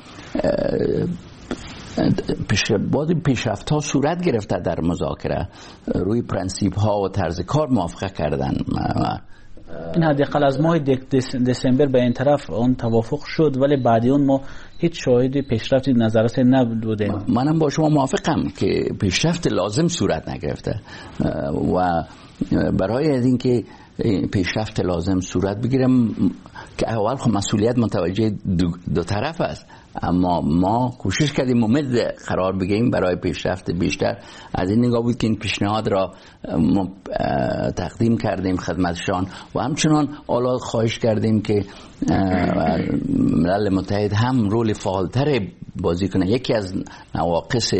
پیشرفت ها صورت گرفته در مذاکره، روی پرنسیپ ها و طرز کار موافقه کردن. این حداقل از ماه دسامبر به این طرف اون توافق شد، ولی بعد اون ما هیچ شاهد پیشرفتی نظررس نبودیم. منم با شما موافقم که پیشرفت لازم صورت نگرفته و برای اینکه پیشرفت لازم صورت بگیرم که اول خب مسئولیت متوجه دو طرف است، اما ما کوشش کردیم امید قرار بگیریم برای پیشرفت بیشتر. از این نگاه بود که این پیشنهاد را تقدیم کردیم خدمتشان و همچنان حالا خواهش کردیم که ملل متحد هم رول فعالتر بازی کنه. یکی از نواقص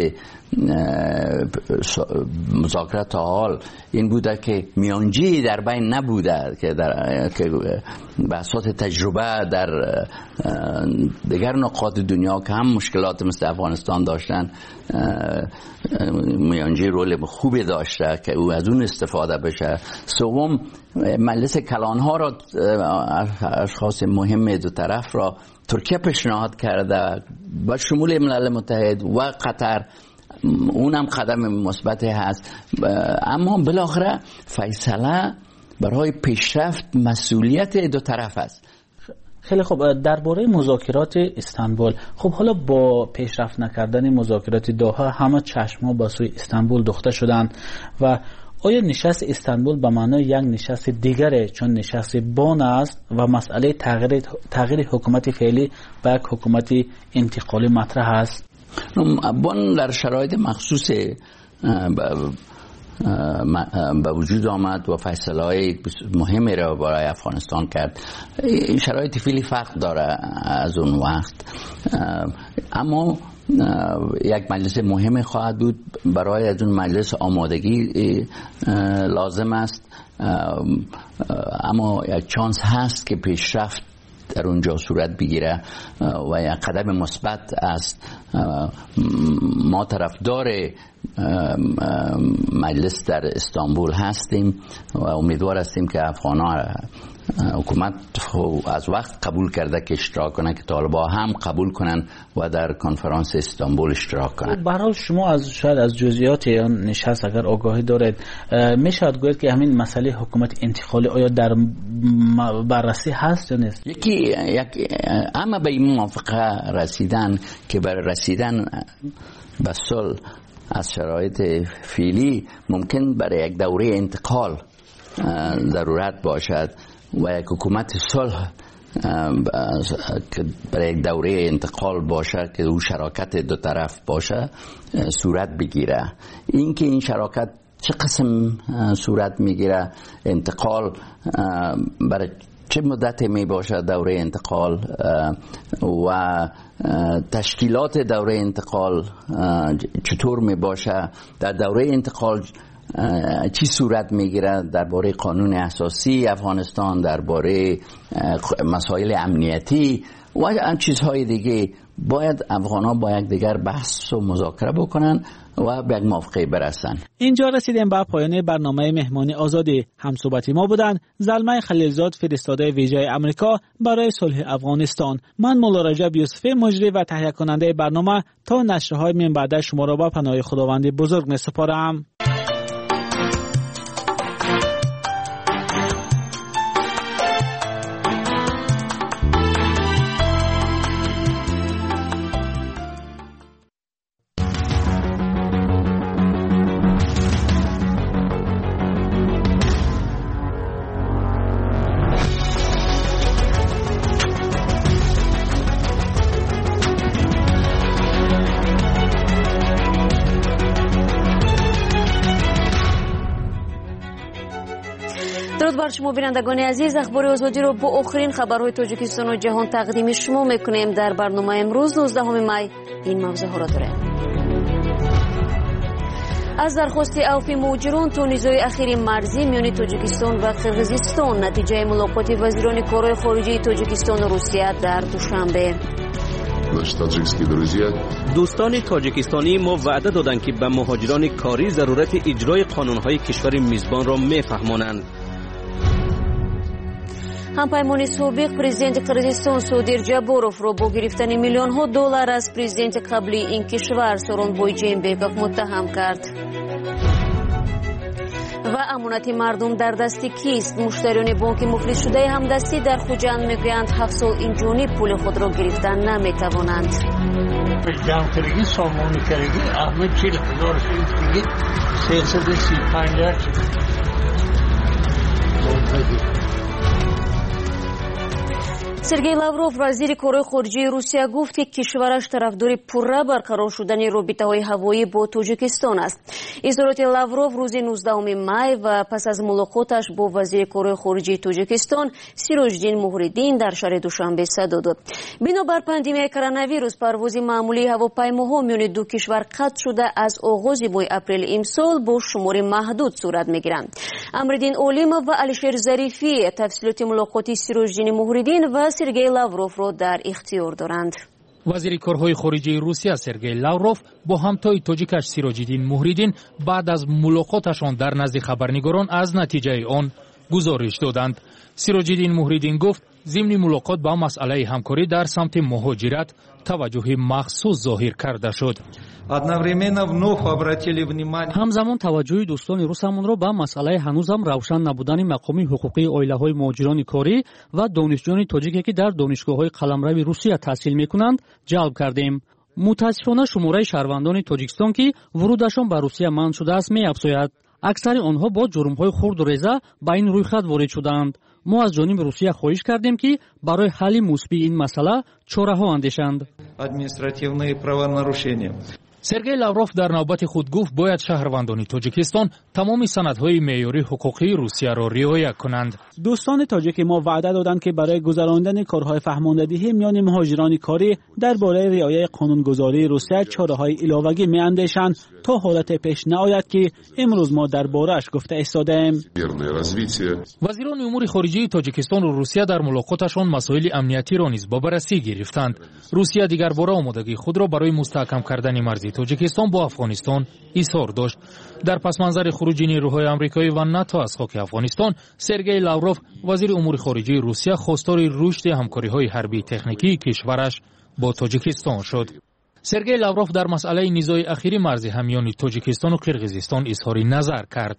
مذاکرات تا حال این بوده که میانجی در بین نبوده که به اساس تجربه در دیگر نقاط دنیا که هم مشکلات مثل افغانستان داشتن، میانجی رول خوبی داشته که او از اون استفاده بشه. سوم، مجلس کلانها را، اشخاص مهم دو طرف را ترکیه پیشنهاد کرده با شمول ملل متحد و قطر، اونم قدم مثبت هست. اما بالاخره فیصله برای پیشرفت مسئولیت دو طرف است. خیلی خوب، درباره مذاکرات استانبول، خب حالا با پیشرفت نکردن مذاکرات دوحه همه چشم‌ها با سوی استانبول دوخته شدند و آیا نشست استانبول به معنای یک نشست دیگره، چون نشست بن است و مسئله تغییر حکومت فعلی به یک حکومت انتقالی مطرح است؟ بن در شرایط مخصوص به وجود آمد و فیصله‌های مهمی را برای افغانستان کرد. این شرایط فعلی فرق داره از اون وقت، اما یک مجلس مهم خواهد بود. برای از اون مجلس آمادگی لازم است، اما یک چانس هست که پیشرفت در اونجا صورت بگیره و یک قدم مثبت است. ما طرفدار مجلس در استانبول هستیم و امیدوار هستیم که افغان‌ها حکومت از وقت قبول کرده که اشتراک کنه، که طالبان هم قبول کنن و در کنفرانس استانبول اشتراک کنن. به هر حال شما شاید از جزئیات آن نشست اگر آگاهی دارید، میشه گفت که همین مسئله حکومت انتقالی آیا در بررسی هست یا نیست؟ اما به این موافقه رسیدن که برای رسیدن به صلح از شرایط فعلی ممکن برای یک دوره انتقال ضرورت باشد و یک حکومت صلح که برای یک دوره انتقال باشه که او شراکت دو طرف باشه صورت بگیره. این که این شراکت چه قسم صورت میگیره، انتقال برای چه مدت می باشد دوره انتقال و تشکیلات دوره انتقال چطور می باشه، در دوره انتقال چی صورت میگیرد درباره قانون اساسی افغانستان، درباره مسائل امنیتی و چیزهای دیگه. باید افغان‌ها با یکدیگر بحث و مذاکره بکنن و به یک موافقه برسن. اینجا رسیدیم به پایان برنامه مهمانی آزادی. همصحبتی ما بودن زلمه خلیلزاد، فرستاده ویژه آمریکا برای صلح افغانستان. من مولا رجب یوسفی، مجری و تهیه کننده برنامه، تا نشرهای من بعد شما را به پناه خداوند بزرگ می‌سپارم. درود بر شما بینندگان عزیز، اخبار آزادی رو با آخرین خبرهای تاجیکستان و جهان تقدیم شما میکنیم. در برنامه امروز 19 می این موضوع ها را داریم. از درخواست عفو مهاجران تا نیزهای اخیر مرزی میان تاجیکستان و قرقیزستان، نتیجه ملاقات وزیران کارهای خارجه تاجیکستان و روسیه در دوشنبه. دوستان تاجیکستانی ما وعده دادند که به مهاجران کاری ضرورت اجرای قانونهای کشور میزبان را میفهمانند. همپیمان سابق پرزیدنت قرقیزستان صادر جابروف را با گرفتن میلیون ها دلار از پرزیدنت قبلی این کشور سورونبای جینبکوف متهم کرد. و امانت مردم در دست کیست؟ مشتریان بانک مفلس شده همدستی در خوجند میگویند 7 سال اینجوری پول خود را گرفتن نمیتوانند. جمع کردگی سامانی کردگی احمد 40,000 دیگه 335 سرگئی لاوروف وزیر کارهای خارجه روسیه گفت که کشورش طرفدار پررا برقرار شدن رابطه‌های هوایی با تاجیکستان است. اظهارات لاوروف روز 19 می و پس از ملاقاتش با وزیر کارهای خارجه تاجیکستان سیروژدین موهریدین در شهر دوشنبه صادر شد. بنابر پاندمی کرونا ویروس پرواز معمولی هواپیماها میان دو کشور قطع شده از آغاز ماه اپریل امسال با شمار محدود صورت میگیرند. امردین اولیموف و علیشیر ظریفی تفصیلات ملاقات سیروژدین موهریدین و سرگئی لاوروف را در اختیار دارند. وزیر کارهای خارجه روسیه سرگئی لاوروف با همتای تاجیکش سیروژدین موهریدین بعد از ملاقاتشان در نزد خبرنگاران از نتیجه آن گزارش دادند. سیروژدین موهریدین گفت ضمن ملاقات با مسئله همکاری در سمت مهاجرت توجه مخصوص ظاهر کرده شد. همزمان توجه دوستان روسمون را به مسئله هنوزم روشن نبودن مقام حقوقی عائله‌های مهاجران کاری و دانشجویان تاجیکی که در دانشگاه‌های قلمرو روسیه تحصیل می‌کنند جلب کردیم. متأسفانه شماره شهروندان تاجیکستان که ورودشان به روسیه منع شده است می‌افزاید. اکثر آنها با جرم‌های خرد و ریزه به این رویخط وارد شدند. ما از جانب روسیه خواهش کردیم که برای حل مثبت این مسئله چاره‌ها اندیشند. سرگئی لاوروف در نوبت خود گفت باید شهروندان تاجیکستان تمام سندهای معیاری حقوقی روسیه را رعایت کنند. دوستان تاجیک ما وعده دادند که برای گذراندن کارهای فهماندهی میان مهاجران کاری درباره رعایت قانونگذاری روسیه چاره‌های علاوه‌ای می‌اندیشند تا حالت پیش نیاید که امروز ما درباره‌اش گفته ایستادیم. وزیران امور خارجه تاجیکستان و روسیه در ملاقاتشان مسائل امنیتی را نیز به بررسی گرفتند. روسیه دیگر باره آمادگی خود را برای مستحکم کردن مرزی تاجیکستان با افغانستان اظهار داشت. در پس منظر خروج نیروهای آمریکایی و ناتو از خاک افغانستان، سرگئی لاوروف وزیر امور خارجه روسیه خواستار رشد همکاری‌های حربی تکنیکی کشورش با تاجیکستان شد. سرگئی لاوروف در مسئله نیزهای اخیر مرزی همیان تاجیکستان و قرقیزستان اظهار نظر کرد.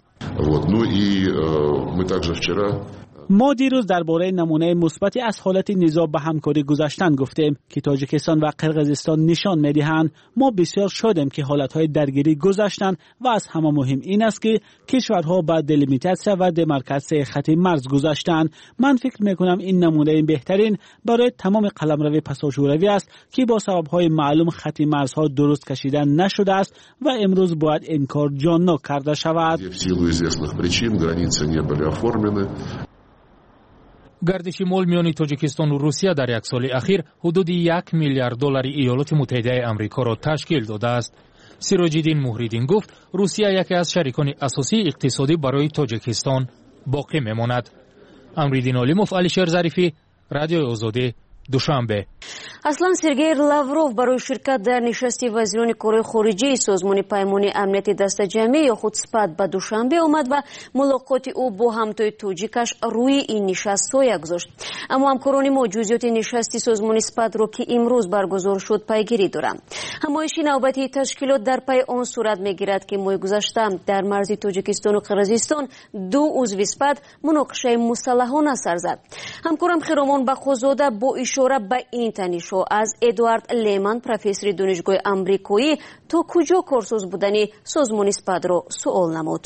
ما دیروز درباره نمونه مثبتی از حالت نزاع به همکاری گذشتن گفتیم که تاجیکستان و قرقیزستان نشان می‌دهند ما بسیار شادیم که حالت‌های درگیری گذشتن و از همه مهم این است که کشورها با دلیمیتاسیا و دمارکاسیون خط مرز گذشتن. من فکر می‌کنم این نمونه بهترین برای تمام قلمرو پاساژوروی است که با سبب‌های معلوم خط مرزها درست کشیده نشده است و امروز باید این کار جان‌نا کرده شود. گردش مال میان تاجیکستان و روسیه در یک سال اخیر حدود 1 میلیارد دلار ایالات متحده آمریکا را تشکیل داده است. سیراج‌الدین مهریدین گفت روسیه یکی از شریکان اساسی اقتصادی برای تاجیکستان باقی میماند. امریدین علیموف، علیشیر ظریفی، رادیو آزادی، دوشنبه. аслан сергей лавров барои ширкат дар нишасти вазирони корҳои хориҷии созмони паймони амнияти дастаҷамӣ ё худ сипат ба душанбе омад ва мулоқоти ӯ бо ҳамтои тоҷикаш рӯи ин нишаст соя гузошт. аммо ҳамкорони мо ҷузъиёти нишасти созмони сипатро ки имрӯз баргузор шуд пайгирӣ доранд. ҳамоиши навбатии ташкилот дар пай он сурат мегирад ки моҳи гузашта дар марзи тоҷикистону қирғизистон ду узви сипат муноқишаи мусаллаҳона сар зад. ҳамкорам хиромон бахозода бо ишора ба ин танишҳо аз эдуард леман, профессори донишгоҳи амрикоӣ, то куҷо корсоз будани созмони сипатро суол намуд.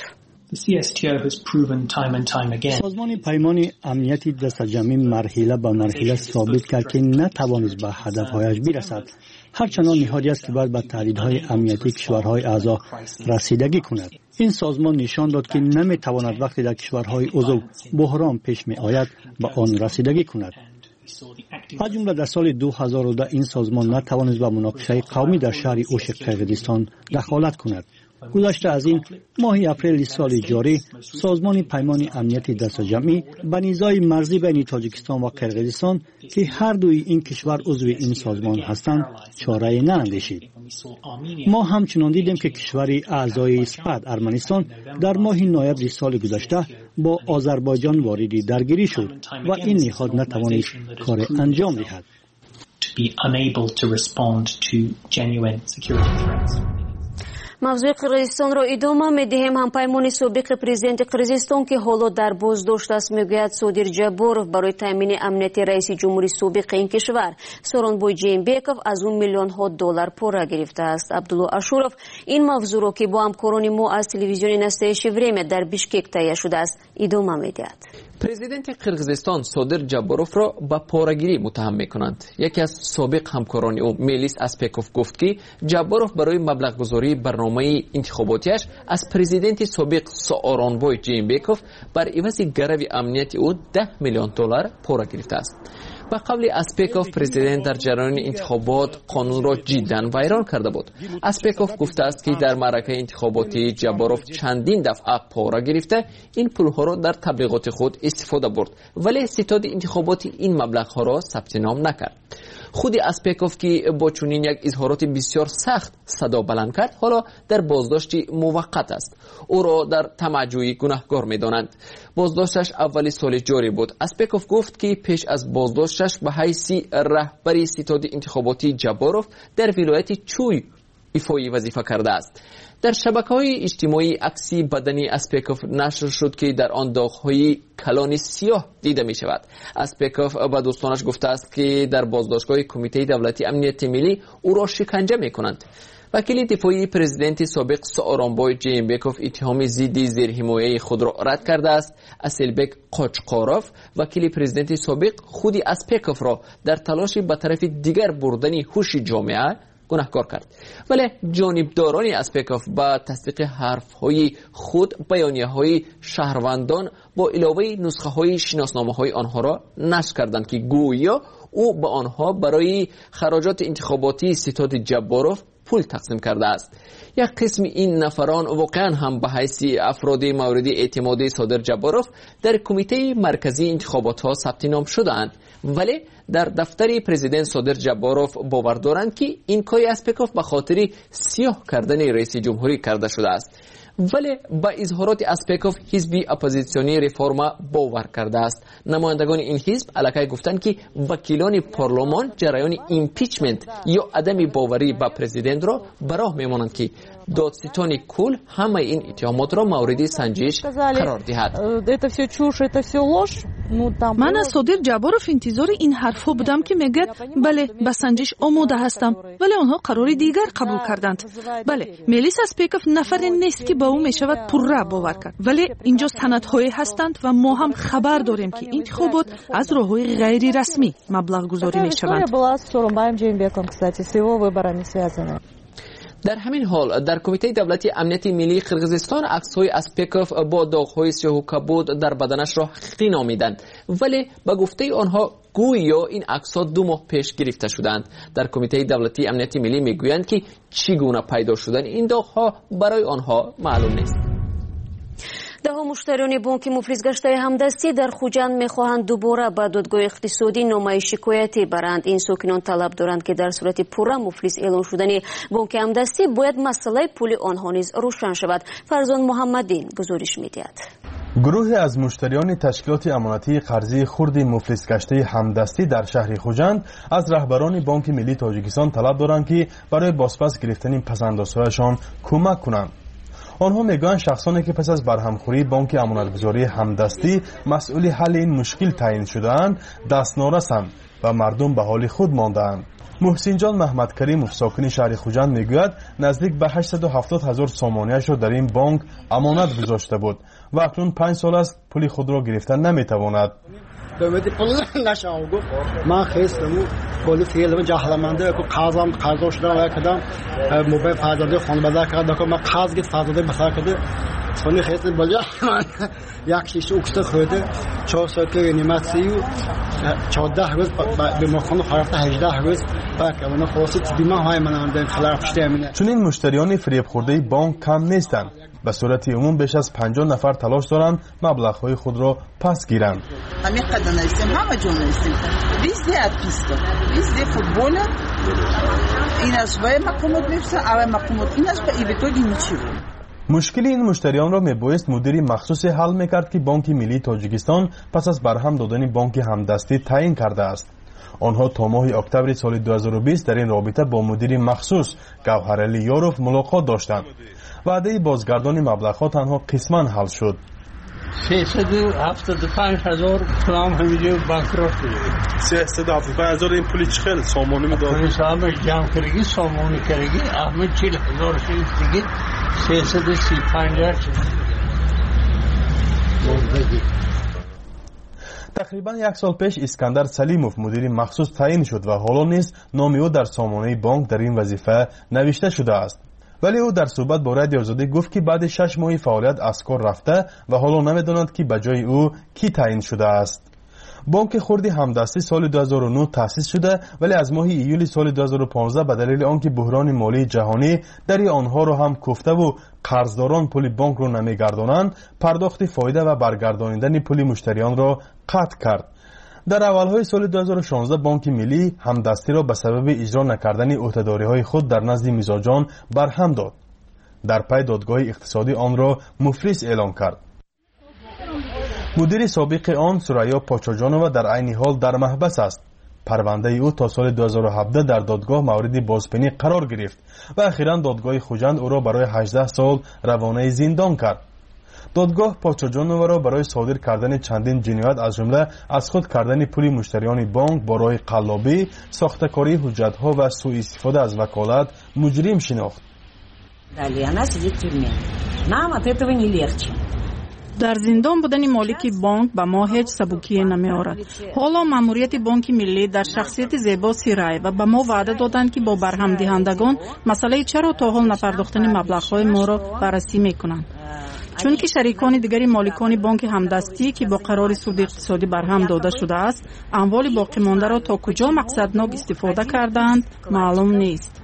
سازمان پیمان امنیتی دستجمعی مرحله به مرحله ثابت کرد که نتوانست به هدفهایش برسد. هرچنان نهادی است که باید به تهدیدهای امنیتی کشورهای اعضا رسیدگی کند. این سازمان نشان داد که نمیتواند وقتی در کشورهای عضو بحران پیش می آید به آن رسیدگی کند. از جمله در سال 2010 این سازمان نتوانست به مناقشه قومی در شهر اوش قرقیزستان دخالت کند. گذشته از این ماه اپریل سال جاری سازمان پیمان امنیتی دستجمعی به نیزهای مرزی بین تاجیکستان و قرقیزستان که هر دوی این کشور عضو این سازمان هستند چاره ناندیشید. ما همچنان دیدیم که کشوری اعضای سپد ارمنستان در ماه نوامبر سال گذشته با آذربایجان وارد درگیری شد و این نهاد نتوانست کار انجام دهد. мавзӯи қирғизистонро идома медиҳем. ҳампаймони собиқи президенти қирғизистон ки ҳоло дар боздошт аст, мегӯяд Содир Ҷаборов барои таъмини амнияти раиси ҷумҳури собиқи ин кишвар Сооронбой Ҷэймбеков аз ӯ миллионҳо доллар пора гирифтааст. Абдулло Ашуров ин мавзӯъро ки бо ҳамкорони мо аз телевизиони настоящее время дар Бишкек таҳия шудааст идома медиҳад. президенти қирғизистон Содир Ҷаборовро ба порагирӣ муттаҳам мекунанд. яке аз собиқ ҳамкорони ӯ Мелис Аспеков гуфт ки Ҷаборов барои маблағгузории барномаи интихоботиаш аз президенти собиқ Сооронбой Ҷэймбеков бар ивази гарави амнияти ӯ 10 миллион доллар пора гирифтааст. ба қавли Аспеков, президент дар ҷараёни интихобот қонунро ҷиддан вайрон карда буд. Аспеков гуфтааст ки дар маъракаи интихоботи Ҷаборов чандин дафъа пора гирифта ин пулҳоро дар таблиғоти худ истифода бурд, вале ситоди интихоботи ин маблағҳоро сабти ном накард. худи Аспеков ки бо чунин як изҳороти бисёр сахт садо баланд кард, ҳоло дар боздошти муваққат аст. ӯро дар тамаъҷӯӣ гунаҳкор медонанд. боздошташ аввали соли ҷорӣ буд. Аспеков гуфт ки пеш аз боздошташ ба ҳайси раҳбари ситоди интихоботии Ҷаборов дар вилояти Чуй ифои вазифа кардааст. дар шабакаҳои иҷтимоӣ акси бадани Аспеков нашр шуд ки дар он доғҳои калони сиёҳ дида мешавад. Аспеков ба дӯстонаш гуфтааст ки дар боздоштгоҳи Кумитаи давлати амнияти миллӣ ӯро шиканҷа мекунанд. вакили дифоии президенти собиқ Сооронбой Ҷэймбеков иттиҳоми зидди зерҳимояи худро рад кардааст. Асилбек Қочқоров, вакили президенти собиқ, худи Аспековро дар талоши ба тарафи дигар бурдани ҳуши ҷомеа гунаҳкор кард. вале ҷонибдорони Аспеков ба тасдиқи ҳарфҳои худ байонияҳои шаҳрвандон бо иловаи нусхаҳои шиносномаҳои онҳоро нашр карданд ки гӯё ӯ ба онҳо барои хароҷоти интихоботии ситоди Ҷаборов пул тақсим кардааст. як қисми ин нафарон воқеан ҳам ба ҳайси афроди мавриди эътимоди Содир Ҷаборов дар Кумитаи марказии интихоботҳо сабти ном шудаанд, вале дар дафтари президент Содир Ҷаборов бовар доранд ки ин кори Аспеков ба хотири сиёҳ кардани раиси ҷумҳурӣ карда шудааст. вале ба изҳороти Аспеков ҳизби оппозитсионии реформа бовар кардааст. намояндагони ин ҳизб аллакай гуфтанд ки вакилони парлумон ҷараёни импичмент ё адами боварӣ ба президентро ба роҳ мемонанд ки додситони кул ҳамаи ин иттиҳомотро мавриди санҷиш қарор диҳад. ман аз Содир Ҷаборов интизори ин ҳарфҳо будам ки мегӯяд бале ба санҷиш омода ҳастам, вале онҳо қарори дигар қабул карданд. бале Мелис Аспеков нафаре нест ки ба ӯ мешавад пурра бовар кард, вале инҷо санадҳое ҳастанд ва мо ҳам хабар дорем ки интихобот аз роҳҳои ғайрирасмӣ маблағгузорӣ мешаванд. در همین حال در کمیته دولتی امنیت ملی قرقیزستان عکس‌های از پیکوف با داغ‌های سیاه و کبود در بدنش را حقیر نامیدند، ولی به گفته آنها گویا این عکس‌ها 2 ماه پیش گرفته شدند. در کمیته دولتی امنیت ملی میگویند که چگونه پیدا شدن این داغ‌ها برای آنها معلوم نیست. دهها مشتریان بانک مفلس گشته همدستی در خوجند میخواهند دوباره به دادگاه اقتصادی نامه شکایتی برند. این ساکنان طلب دارند که در صورت پورا مفلس اعلان شدن بانک همدستی باید مسئله پول آنها نیز روشن شود. فرزان محمدین گزارش میدهد. گروهی از مشتریان تشکیلات امانتی قرضی خرد مفلس گشته همدستی در شهر خوجند از رهبران بانک ملی تاجیکستان طلب دارند که برای بازپس گرفتن پس‌اندازهایشان کمک کنند. آنها میگویند شخصانی که پس از برهمخوری بانک امانتگذاری همدستی مسئول حل این مشکل تعیین شده‌اند دست نارسند و مردم به حال خود مانده‌اند. محسن جان محمد کریم ساکن شهر خوجند میگوید نزدیک به 870,000 سامانیش را در این بانک امانت گذاشته بود و اکنون 5 سال است پول خود را گرفتن نمیتواند. من خستم پول فعلا جهلمنده کو قازم قرض شدم و کدام موبایل فرزانده خانواده کرد من قرض گرفت فرزانده بسر کرده سونی خستم بالا یک شیشه اکسته خورده 4 ساعت نیمتی و 14 روز به مخون خرفته 18 روز بعد اون خاصیت بیمه های من اندن خلاف شته. چون این مشتریان فریب خورده بانک کم نیستند. به صورت عموم بیش از 50 نفر تلاش دارند مبلغ‌های خود را پس گیرند. همه قدم هستیم، همه جون هستیم. وезде отписка, везде футболя. این از وای مقامات میفته، اوای مقامات این است و ابتدایی نمی‌چیو. مشکل این مشتریان را میبایست مدیر مخصوص حل میکرد که بانک ملی تاجیکستان پس از برهم دادن بانک همدستی تعیین کرده است. آنها تا ماه اکتبر سال 2020 در این رابطه با مدیر مخصوص گوهرعلی یاروف ملاقات داشتند. وعده بازگردانی مبلغ‌ها تنها قسماً حل شد. 375,000 تومان همینجا بانکرات شده. 375,000 این پولی چه خیلی سامانی میداد؟ پولی سامانی جمع کردگی سامانی کردگی احمد 40,000 شد دیگه 335,000 شد. تقریبا 1 سال پیش اسکندر سلیموف مدیر مخصوص تعیین شد و حالا نیز نام او در سامانه بانک در این وظیفه نوشته شده است. ولی او در صحبت با رادیو آزادی گفت که بعد 6 ماه فعالیت از کار رفته و حالا نمیداند که به جای او کی تعیین شده است. بانک خرد همدستی سال 2009 تأسیس شده ولی از ماه ایول سال 2015 به دلیل آنکه بحران مالی جهانی در آنها را هم کوفته و قرضداران پول بانک را نمیگردانند، پرداخت فایده و برگردانیدن پول مشتریان را قطع کرد. در اولهای سال 2016 بانک ملی همدستی را به سبب اجرا نکردن عهده‌داری‌های خود در نزد میزاجان برهم داد. در پی دادگاه اقتصادی آن را مفلس اعلان کرد. مدیر سابق آن سریا پاچاجانова در عین حال در محبس است. پرونده او تا سال 2017 در دادگاه مورد بازبینی قرار گرفت و اخیراً دادگاه خوجند او را برای 18 سال روانه زندان کرد. دادگاه پاچاجانова را برای صادر کردن چندین جنایت از جمله از خود کردن پول مشتریان بانک با راه قلابی، ساخته‌کاری حجت‌ها و سوء استفاده از وکالت مجرم شناخت. در زندان بودن مالک بانک به ما هیچ سبکی نمی‌آورد. حالا ماموریت بانک ملی در شخصیت زیبا سیرای و به ما وعده دادند که با برهم دهندگان مسئله چرا تا حال نپرداختن مبلغ‌های ما را بررسی می‌کنند. چون که شریکان دیگری مالکان بانک همدستی که با قرار سود اقتصادی برهم داده شده است، اموال باقی مانده را تا کجا مقصدناک استفاده کردند معلوم نیست.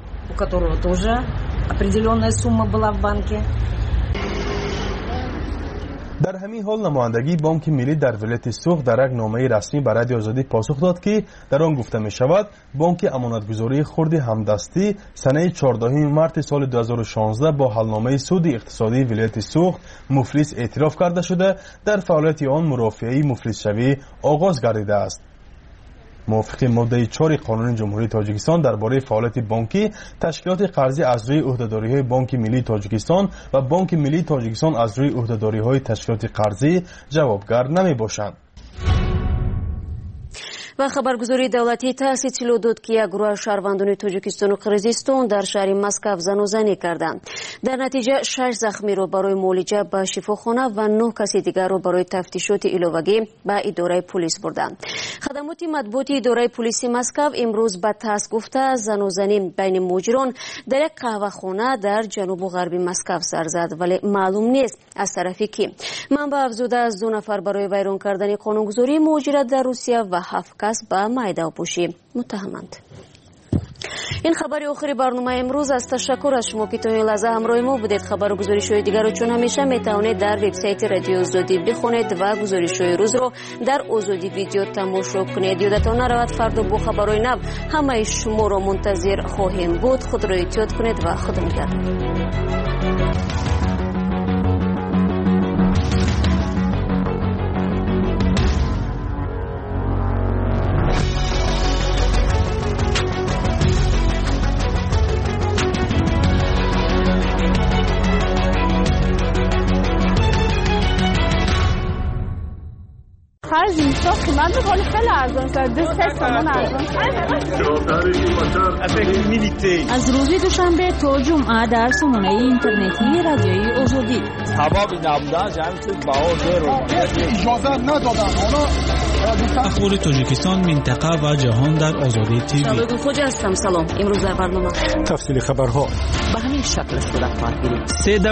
در همین حال نمایندگی بانک ملی در ولایت سوخ در یک نامه رسمی به رادیو آزادی پاسخ داد که در آن گفته می شود بانک امانتگذاری خرد همدستی سنه 14 مارس سال 2016 با حلنامه سود اقتصادی ولایت سوخ مفلس اعتراف کرده شده در فعالیت آن مرافعه مفلس شوی آغاز گردیده است. موافق ماده 4 قانون جمهوری تاجیکستان درباره فعالیت بانکی، تشکیلات قرضی از روی عهده‌داری‌های بانک ملی تاجیکستان و بانک ملی تاجیکستان از روی عهده‌داری‌های تشکیلات قرضی جوابگر نمی‌باشند. و خبرگزاری دولتی تاس اطلاع داد که یک گروه شهروندان تاجیکستان و قرقیزستان در شهر مسکو زنوزنی کردند. در نتیجه 6 زخمی را برای معالجه به شفاخانه و 9 کسی دیگر را برای تفتیشات علاوگی به اداره پلیس بردند. خدمات مطبوعاتی اداره پلیس مسکو امروز به تاس گفته زنوزنی بین مهاجران در یک قهوه‌خانه در جنوب و غرب مسکو سر زد، ولی معلوم نیست از طرف کی. منبع افزوده از 2 نفر برای ویران کردن قانونگذاری مهاجرت در روسیه و 7 کس به میدانپوشی متهمند. این خبر آخری برنامه امروز است. تشکر از شما که تا این لحظه همراه ما بودید. خبر و گزارش‌های دیگر رو چون همیشه میتوانید در وبسایت رادیو آزادی بخونید و گزارش‌های روز رو در آزادی ویدیو تماشا کنید. یادتان نرود فردا با خبرهای نو همه شما رو منتظر خواهیم بود. خود را احتیاط کنید و خدا نگهدار. خرج اینجا قیمت ولی خیلی ارزان شد. 2-3 تومان ارزان شد. از روز دوشنبه تا جمعه در سامانه اینترنتی رادیوی آزادی. سبب نبودن جمعیت بهادر رو اجازه ندادن. اخبار تاجیکستان، منطقه و جهان در آزادی تیوی. شبکه خوج هستم. سلام. امروز در برنامه تفصیل خبرها به همین شکل صورت پذیرید.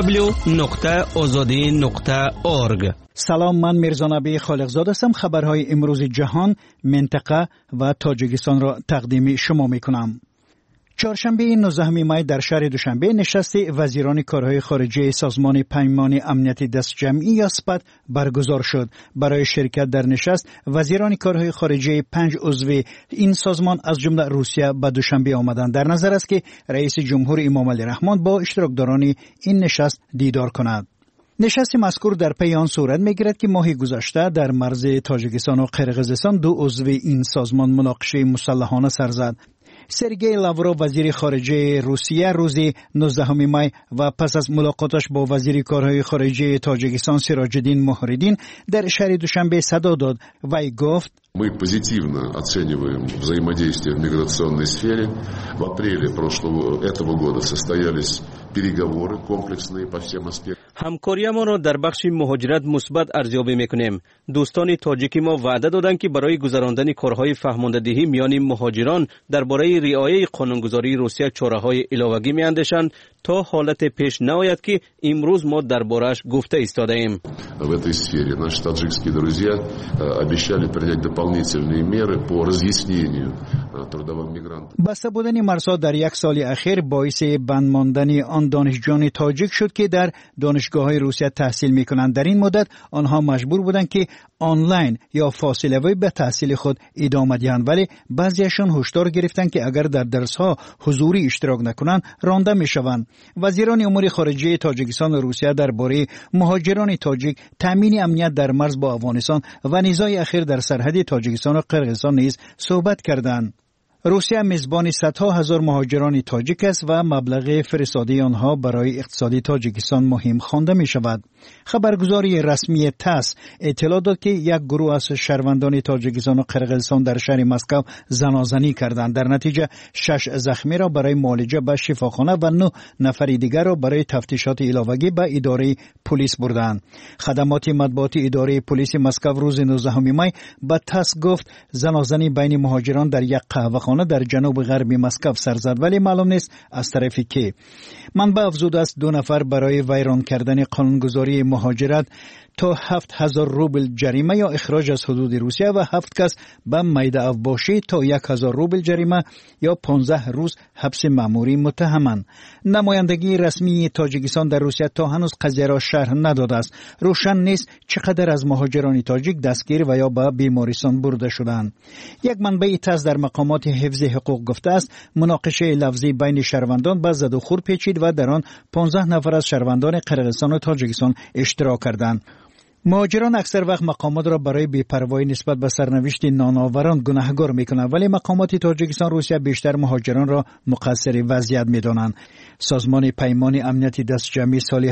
www.azadi.org. سلام، من میرزا نبی خالقزاد هستم. خبرهای امروز جهان، منطقه و تاجیکستان را تقدیم شما میکنم. چهارشنبه 19 می در شهر دوشنبه نشست وزیران کارهای خارجه سازمان پیمان امنیت دست جمعی یا اسپد برگزار شد. برای شرکت در نشست وزیران کارهای خارجه 5 عضو این سازمان از جمله روسیه به دوشنبه آمدند. در نظر است که رئیس جمهور امام علی رحمان با اشتراکداران این نشست دیدار کند. نشست مذکور در پی آن صورت می‌گیرد که ماه گذشته در مرز تاجیکستان و قرقیزستان 2 عضو این سازمان مناقشه مسلحانه سر زد. سرگئی لاوروف وزیر خارجه روسیه روز 19 می و پس از ملاقاتش با وزیر کارهای خارجه تاجیکستان سراج الدین مهردین در شهر دوشنبه صدا داد و گفت Мы позитивно оцениваем взаимодействие в миграционной сфере. В апреле этого года состоялись переговоры комплексные по всем аспектам. همکاریمان را در بخش مهاجرت مثبت ارزیابی میکنیم. دوستان تاجیکی ما وعده دادند که برای گذراندن کارهای فهماندهی میان مهاجران درباره رعایت قانونگذاری روسیه چاره‌های علاوه‌ای میاندیشند تا حالت پیش نیاید که امروز ما درباره‌اش گفته ایستاده‌ایم. В этой сфере наши таджикские друзья обещали принять дополнительные меры по разъяснению трудовым мигрантам. بسته بودن مرزها در یک سال اخیر باعث بند ماندن آن دانشجویان تاجیک شد که در دانشگاه‌های روسیه تحصیل می‌کنند. در این مدت آنها مجبور بودند که آنلاین یا فاصله‌ای به تحصیل خود ادامه دهند، ولی بعضیشان هشدار گرفتند که اگر در درس‌ها حضوری اشتراک نکنند رانده می‌شوند. وزیران امور خارجه تاجیکستان و روسیه درباره مهاجران تاجیک، تامین امنیت در مرز با افغانستان و نزاع اخیر در سرحد تاجیکستان و قرقیزستان نیز صحبت کردند. روسیه میزبان صدها هزار مهاجران تاجیک است و مبلغ فرستاده آنها برای اقتصاد تاجیکستان مهم خوانده می شود. خبرگزاری رسمی تاس اطلاع داد که یک گروه از شهروندان تاجیکستان و قرقیزستان در شهر مسکو زنازنی کردند. در نتیجه 6 زخمی را برای معالجه به شفاخانه و 9 نفر دیگر را برای تفتیشات علاوگی به اداره پلیس بردند. خدمات مطبوعاتی اداره پلیس مسکو روز 19 می به تاس گفت زنازنی بین مهاجران در یک قهوه‌خانه در جنوب غرب مسکو سر زد، ولی معلوم نیست از طرف کی. منبع افزوده است 2 نفر برای ویران کردن قانونگذاری مهاجرت تا 7000 روبل جریمه یا اخراج از حدود روسیه و 7 کس به میده افباشی تا 1000 روبل جریمه یا 15 روز حبس مأموری متهمند. نمایندگی رسمی تاجیکستان در روسیه تا هنوز قضیه را شرح نداده است. روشن نیست چقدر از مهاجران تاجیک دستگیر و یا به بیمارستان برده شدند. یک منبع تاس در مقامات حفظ حقوق گفته است مناقشه لفظی بین شهروندان به زد و خورد پیچید و در آن 15 نفر از شهروندان قرقیزستان و تاجیکستان اشتراک کردند. مهاجران اکثر وقت مقامات را برای بی‌پروایی نسبت به سرنوشت نانآوران گناهکار می‌کنند، ولی مقامات تاجیکستان روسیه بیشتر مهاجران را مقصر وضعیت می‌دانند. سازمان پیمان امنیتی دست جمعی سال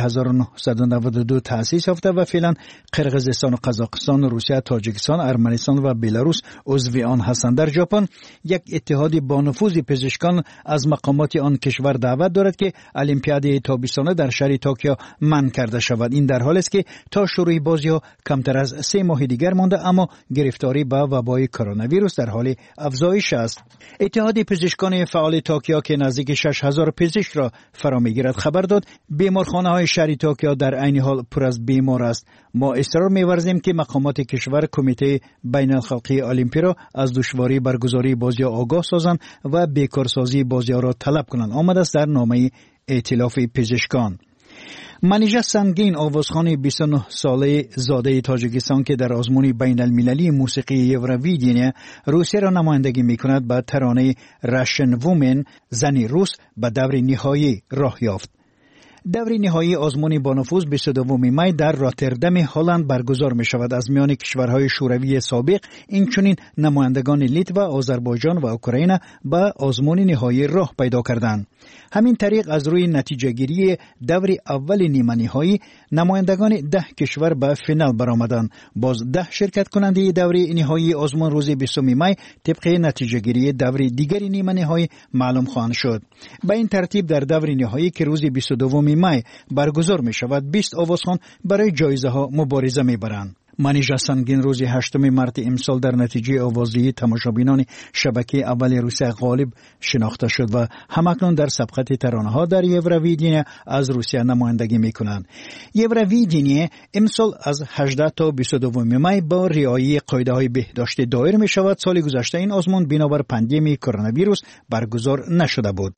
1992 تأسیس یافته و فعلا قرقیزستان و قزاقستان، روسیه، تاجیکستان، ارمنستان و بلاروس عضو آن هستند. در ژاپن یک اتحاد با نفوذ پزشکان از مقامات آن کشور دعوت دارد که المپیاد تابستانه در شهر توکیو منع کرده شود. این در حالی است که تا شروع بازی‌ها کمتر از 3 ماه دیگر مانده، اما گرفتاری به وبای کرونا ویروس در حال افزایش است. اتحاد پزشکان فعال توکیو که نزدیک 6000 پزشک را فرا می‌گیرد خبر داد بیمارخانه‌های شهر توکیو در عین حال پر از بیمار است. ما اصرار می‌ورزیم که مقامات کشور کمیته بین‌الخلقی المپی را از دشواری برگزاری بازی‌ها آگاه سازند و بیکارسازی بازی‌ها را طلب کنند. آمده است در نامه ائتلاف پزشکان. منیژه سنگین، آوازخوان 29 ساله زاده تاجیکستان که در آزمون بین المللی موسیقی یورویدین روسیه را نمایندگی می‌کند، با ترانه راشن وومن زنی روس به دور نهایی راه یافت. دور نهایی آزمون با نفوذ 22 می در راتردام هلند برگزار می شود. از میان کشورهای شوروی سابق اینچنین نمایندگان لیتو و آذربایجان و اوکراین به آزمون نهایی راه پیدا کردند. همین طریق از روی نتیجه گیری دور اول نیمه نهایی نمایندگان 10 کشور به فینال برآمدند. باز 10 شرکت کننده دور نهایی آزمون روز 20 می طبق نتیجه گیری دور دیگر نیمه نهایی معلوم خواهند شد. به این ترتیب در دور نهایی که روز 22 می برگزار می شود 20 آوازخوان برای جایزه ها مبارزه می برند. منیژه سنگین روز 8 مارس امسال در نتیجه آوازی تماشابینان شبکه اول روسیه غالب شناخته شد و همکنون در سبقت ترانه‌ها در یورویدین از روسیه نمایندگی می‌کنند. یورویدین امسال از 18 تا 22 می با رعایت قاعده‌های بهداشت دایر می‌شود. سال گذشته این آزمون بنابر پاندمی کرونا ویروس برگزار نشده بود.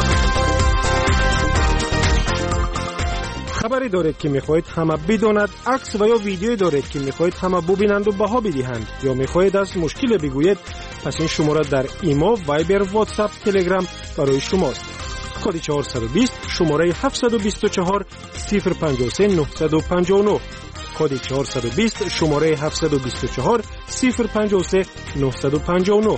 خبری دارید که میخواهید همه بداند، عکس و یا ویدیویی دارید که میخواهید همه ببینند و بها بدهند، یا میخواهید از مشکل بگویید، پس این شماره در ایما، وایبر، واتساپ، تلگرام برای شماست. کد 420 شماره 724 053 959. کد 420 شماره 724 053 959.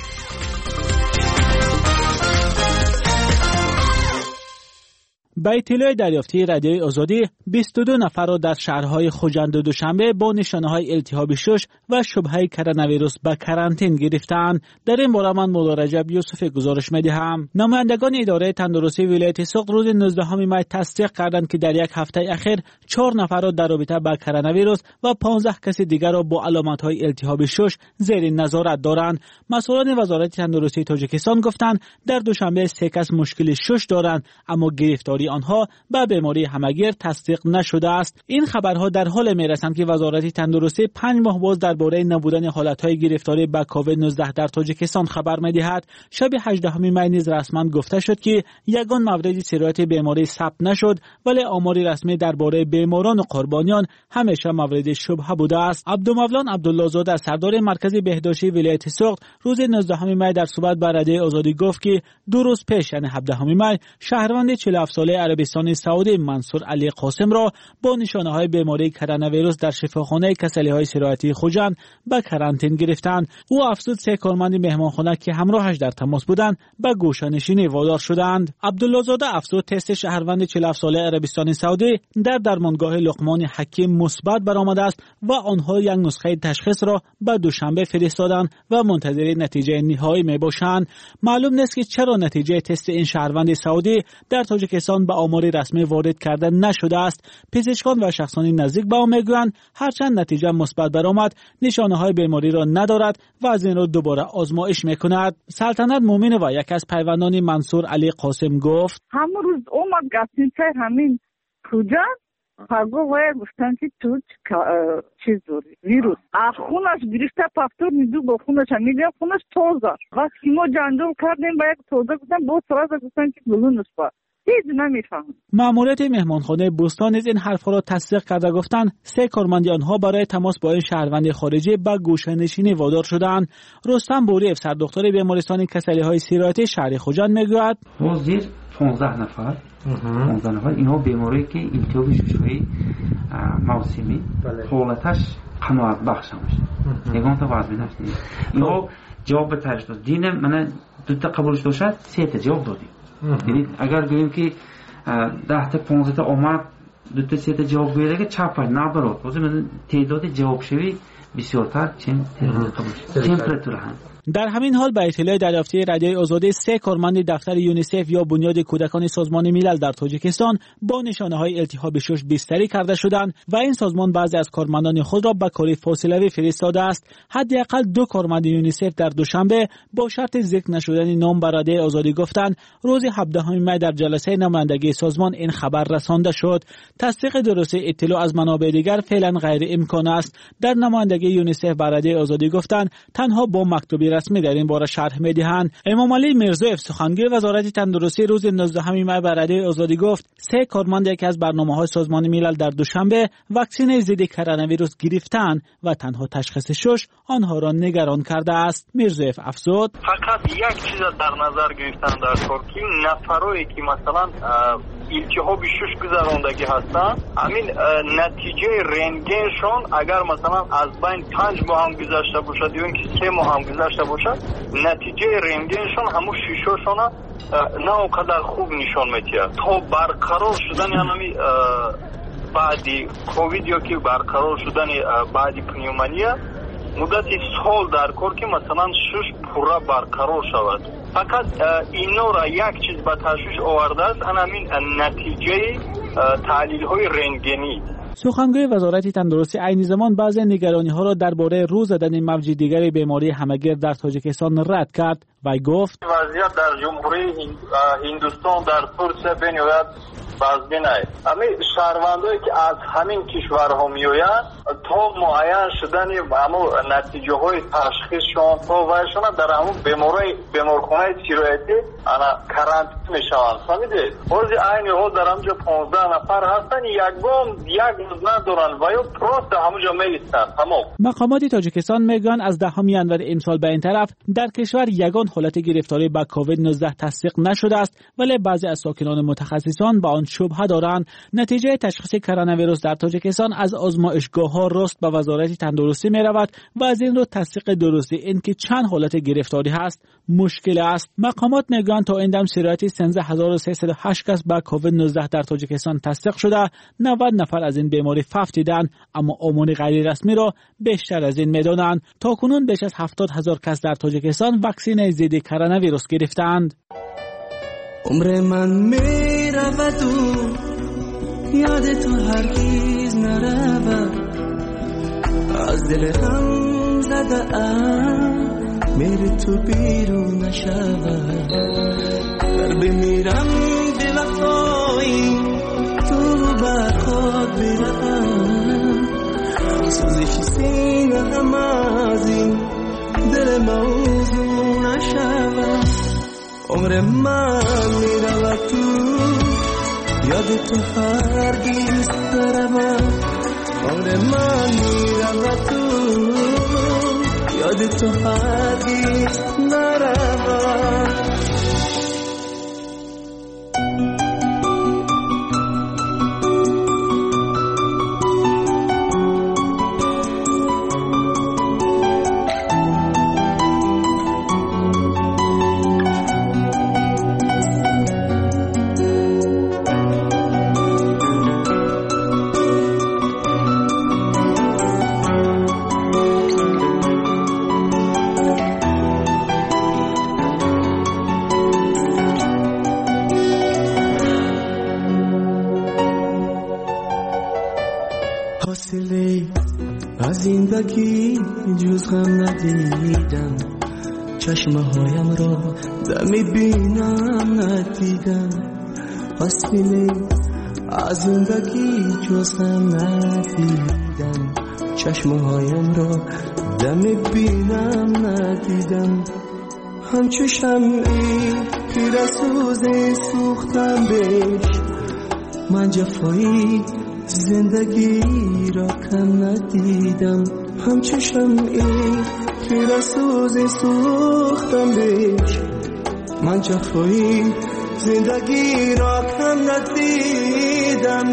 به اطلاع دریافتی رادیوی آزادی 22 نفر را در شهرهای خوجند و دوشنبه با نشانه‌های التهاب شش و شبهه کرونا ویروس به کرانتین گرفتند. در این باره من مولا رجب یوسف گزارش می‌دهم. نمایندگان اداره تندرستی ولایت سوخت روز 19 می تصدیق کردند که در یک هفته اخیر 4 نفر را در رابطه با کرونا ویروس و 15 کس دیگر را با علامت‌های التهاب شش زیر نظارت دارند. مسئولان وزارت تندرستی تاجیکستان گفتند در دوشنبه 3 کس مشکل شش دارند، اما گرفتاری آنها به بیماری همگیر تصدیق نشده است. این خبرها در حال میرسند که وزارت تندرستی 5 ماه باز درباره نبودن حالتهای گرفتاری به کووید 19 در تاجیکستان خبر می‌دهد. شب 18 می نیز رسما گفته شد که یگان مورد سرایت بیماری ثبت نشد، ولی آمار رسمی درباره بیماران و قربانیان همیشه مورد شبهه بوده است. عبدالمولان عبدالله‌زاده سردار مرکز بهداشتی ولایت سوخت روز 19 می در صحبت با رادیو آزادی گفت که 2 روز پیش یعنی 17 می شهروند 47 ساله عربستان سعودی منصور علی قاسم را با نشانه‌های بیماری کرونا ویروس در شفاخانه کسلی‌های سرایتی خوجند به کرانتین گرفتند. او افزود 3 کارمند مهمانخانه که همراهش در تماس بودند به گوشه‌نشینی وادار شدند. عبدالله‌زاده افزود تست شهروند 47 ساله عربستان سعودی در درمانگاه لقمان حکیم مثبت برآمده است و آنها یک نسخه تشخیص را به دوشنبه فرستادند و منتظر نتیجه نهایی میباشند. معلوم نیست که چرا نتیجه تست این شهروند سعودی در تاجیکستان به آمار رسمی وارد کرده نشده است. پزشکان و شخصان نزدیک به آن میگویند هرچند نتیجه مثبت برآمد نشانه‌های بیماری را ندارد و از این را دوباره آزمایش میکند. سلطنت مومن و یک از پیوندان منصور علی قاسم گفت همون روز اومد گفتیم همین کجا پاگو وای گفتن که تو چیز داری ویروس خونش گرفته پاکتور میدو با خونش میگه خونش توزه وقتی ما جنجال کردیم با یک توزه گفتن با سراز گفتن که گلون است هیچ نمیفهم. ماموریت مهمانخانه بوستان از این حرفها را تصدیق کرده گفتند 3 کارمند آنها برای تماس با این شهروند خارجی به گوشه‌نشینی وادار شدند. رستم بوریف سردختر بیمارستان کسلی‌های سیرایتی شهر خوجند میگوید زیر 15 نفر اینها بیماری که التهاب جوش‌های موسمی حالتش قناعت بخش میشه. یگان تا وضع نشد. اینها جواب به ترش داد. دین من 2 تا قبولش داشت 3 تا جواب دادیم. یعنی اگر بگیم که 10 تا 15 تا اومد 2 تا 3 تا جواب بگیره چپ نبرد. واسه تعداد جواب شوی بسیارتر چند تمپراتور هست. در همین حال به اطلاع دریافتی رادیوی آزادی 3 کارمند دفتر یونیسف یا بنیاد کودکان سازمان ملل در تاجیکستان با نشانه‌های التهاب شش بستری کرده شدند و این سازمان بعضی از کارمندان خود را به کار فاصله‌ای فرستاده است. حداقل 2 کارمند یونیسف در دوشنبه با شرط ذکر نشدن نام به رادیوی آزادی گفتند روز 17 می در جلسه نمایندگی سازمان این خبر رسانده شد. تصدیق درست اطلاع از منابع دیگر فعلا غیر امکان است. در نمایندگی یونیسف به رادیوی آزادی گفتند تنها با مکتوبی رسمی در این باره شرح می‌دهند. امام علی میرزایف سخنگوی وزارت تندرستی روز 19 می به رادیوی آزادی گفت 3 کارمند یکی از برنامه‌های سازمان ملل در دوشنبه واکسن ضد کرونا ویروس گرفتند و تنها تشخیص شش آنها را نگران کرده است. میرزایف افزود فقط یک چیز در نظر گرفتن در ترکیه نفرایی که مثلا التهاب شش گذراندگی هستند همین نتیجه رنتگنشون اگر مثلا از بین 5 ماه هم گذشته باشد یا اینکه 3 ماه هم گذشته باشد نتیجه رنتگنشون همون شیشاشون نه اونقدر خوب نشان میده تا برقرار شدن همین بعدی کووید یا که برقرار شدن بعدی پنیومونیا مدتی سال در کار که مثلا شش پورا برقرار شود. فقط اینا را یک چیز به تشویش آورده است همین نتیجه تحلیل های رنتگنی. سخنگوی وزارت تندرستی عین زمان بعضی نگرانی ها را درباره روز زدن موج دیگر بیماری همه‌گیر در تاجیکستان رد کرد و گفت وضعیت در جمهوری هندوستان در ترکیه بنیاد بازبین است. همین شهروندایی که از همین کشورها میآیند تا معین شدن همون نتیجه های تشخیصشان تا وایشان در همون بیمارخانه سیرایتی انا کرانتین میشوند. فهمیدید؟ روز عین حال در همونجا 15 نفر هستن یک روز ندارن و یا پروست همونجا میستن تمام. مقامات تاجیکستان میگن از 10 ژانویه امسال به این طرف در کشور یگان حالت گرفتاری به کووید 19 تصدیق نشده است ولی بعضی از ساکنان متخصصان با آن شبهه دارند. نتیجه تشخیص کرونا ویروس در تاجیکستان از آزمایشگاه‌ها راست به وزارت تندرستی می‌رود و از این رو تصدیق درستی اینکه چند حالت گرفتاری هست مشکل است. مقامات میگن تا این دم سرایت 13308 کس با کووید 19 در تاجیکستان تصدیق شده، 90 نفر از این بیماری فوت دیدند، اما آمار غیر رسمی را بیشتر از این میدانند. تا کنون بیش از 70000 کس در تاجیکستان واکسن ضد کرونا ویروس گرفتند. عمر من میرود و یاد تو هرگز نرود، از دل هم زده ام میری تو بیرون نشود، در بمیرم دل افایی تو برخواد برم، سوزش سینه هم از این دل موضوع نشود. عمر من میرود تو یاد تو هرگز نرود، عمر من میرود تو یاد تو هرگز نرود. از زندگی جز غم ندیدم، چشمهایم را دم بینم ندیدم، حاصله از زندگی جز غم ندیدم، چشمهایم را دم بینم ندیدم، همچو شمعی پیر سوز سوختم بهش من جفایی زندگی را کم ندیدم همچو شمعی پیر سوز سوختم بهش من جفایی زندگی را کم ندیدم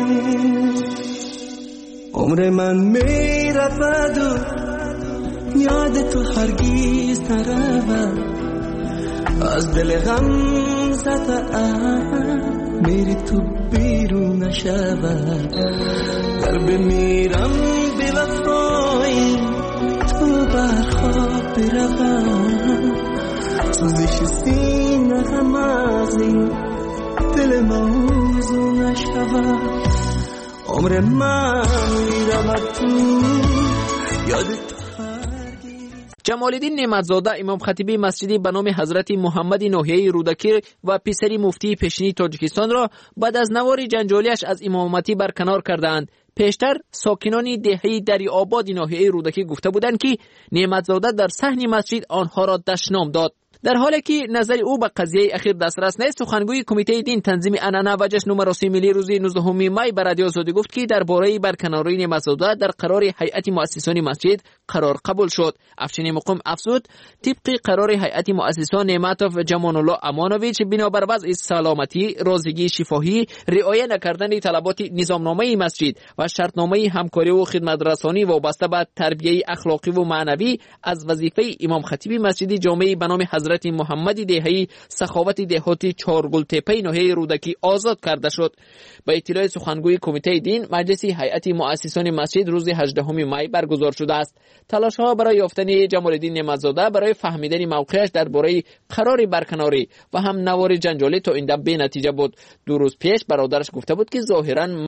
عمر من می رفت و یاد تو هرگیز نرود از دل غم زده میری تو بیرون نشود در بمیرم بی وفایی تو برخواب بروم سوزش سینه غم از این دل موضوع نشود عمر من میرود تو یاد تو جمال الدین نعمتزاده امام خطیب مسجدی به نام حضرت محمد ناحیه رودکی و پسری مفتی پیشینی تاجیکستان را بعد از نوار جنجالیش از امامتی برکنار کردند. پیشتر ساکنان دهه دریاباد ناحیه رودکی گفته بودند که نعمتزاده در صحن مسجد آنها را دشنام داد. در حالی که نظر او به قضیه اخیر دسترس نیست، سخنگوی کمیته دین تنظیم عنعنه و جشن مراسم ملی روز 19 می بر رادیو آزادی گفت که درباره برکناری نعمتزاده در قرار هیئت مؤسسان مسجد قرار قبول شد. افشین مقام افزود طبق قرار هیئت مؤسسان نعمتوف جمان الله امانویچ بنابر وضع سلامتی، رازگی شفاهی، رعایت نکردن طلبات نظامنامه مسجد و شرطنامه همکاری و خدمترسانی وابسته به تربیت اخلاقی و معنوی از وظیفه امام خطیب مسجد جامع به نام حضرت محمد دهه‌ای سخاوت دهاتی چارگل تپه ناحیه رودکی آزاد کرده شد. با اطلاع سخنگوی کمیته دین، مجلس هیئت مؤسسان مسجد روز 18 می برگزار شده است. تلاش‌ها برای یافتن جمال الدین نعمتزاده برای فهمیدن موقعش درباره قرار برکناری و هم نوار جنجالی تا این دم بی نتیجه بود. 2 روز پیش برادرش گفته بود که ظاهراً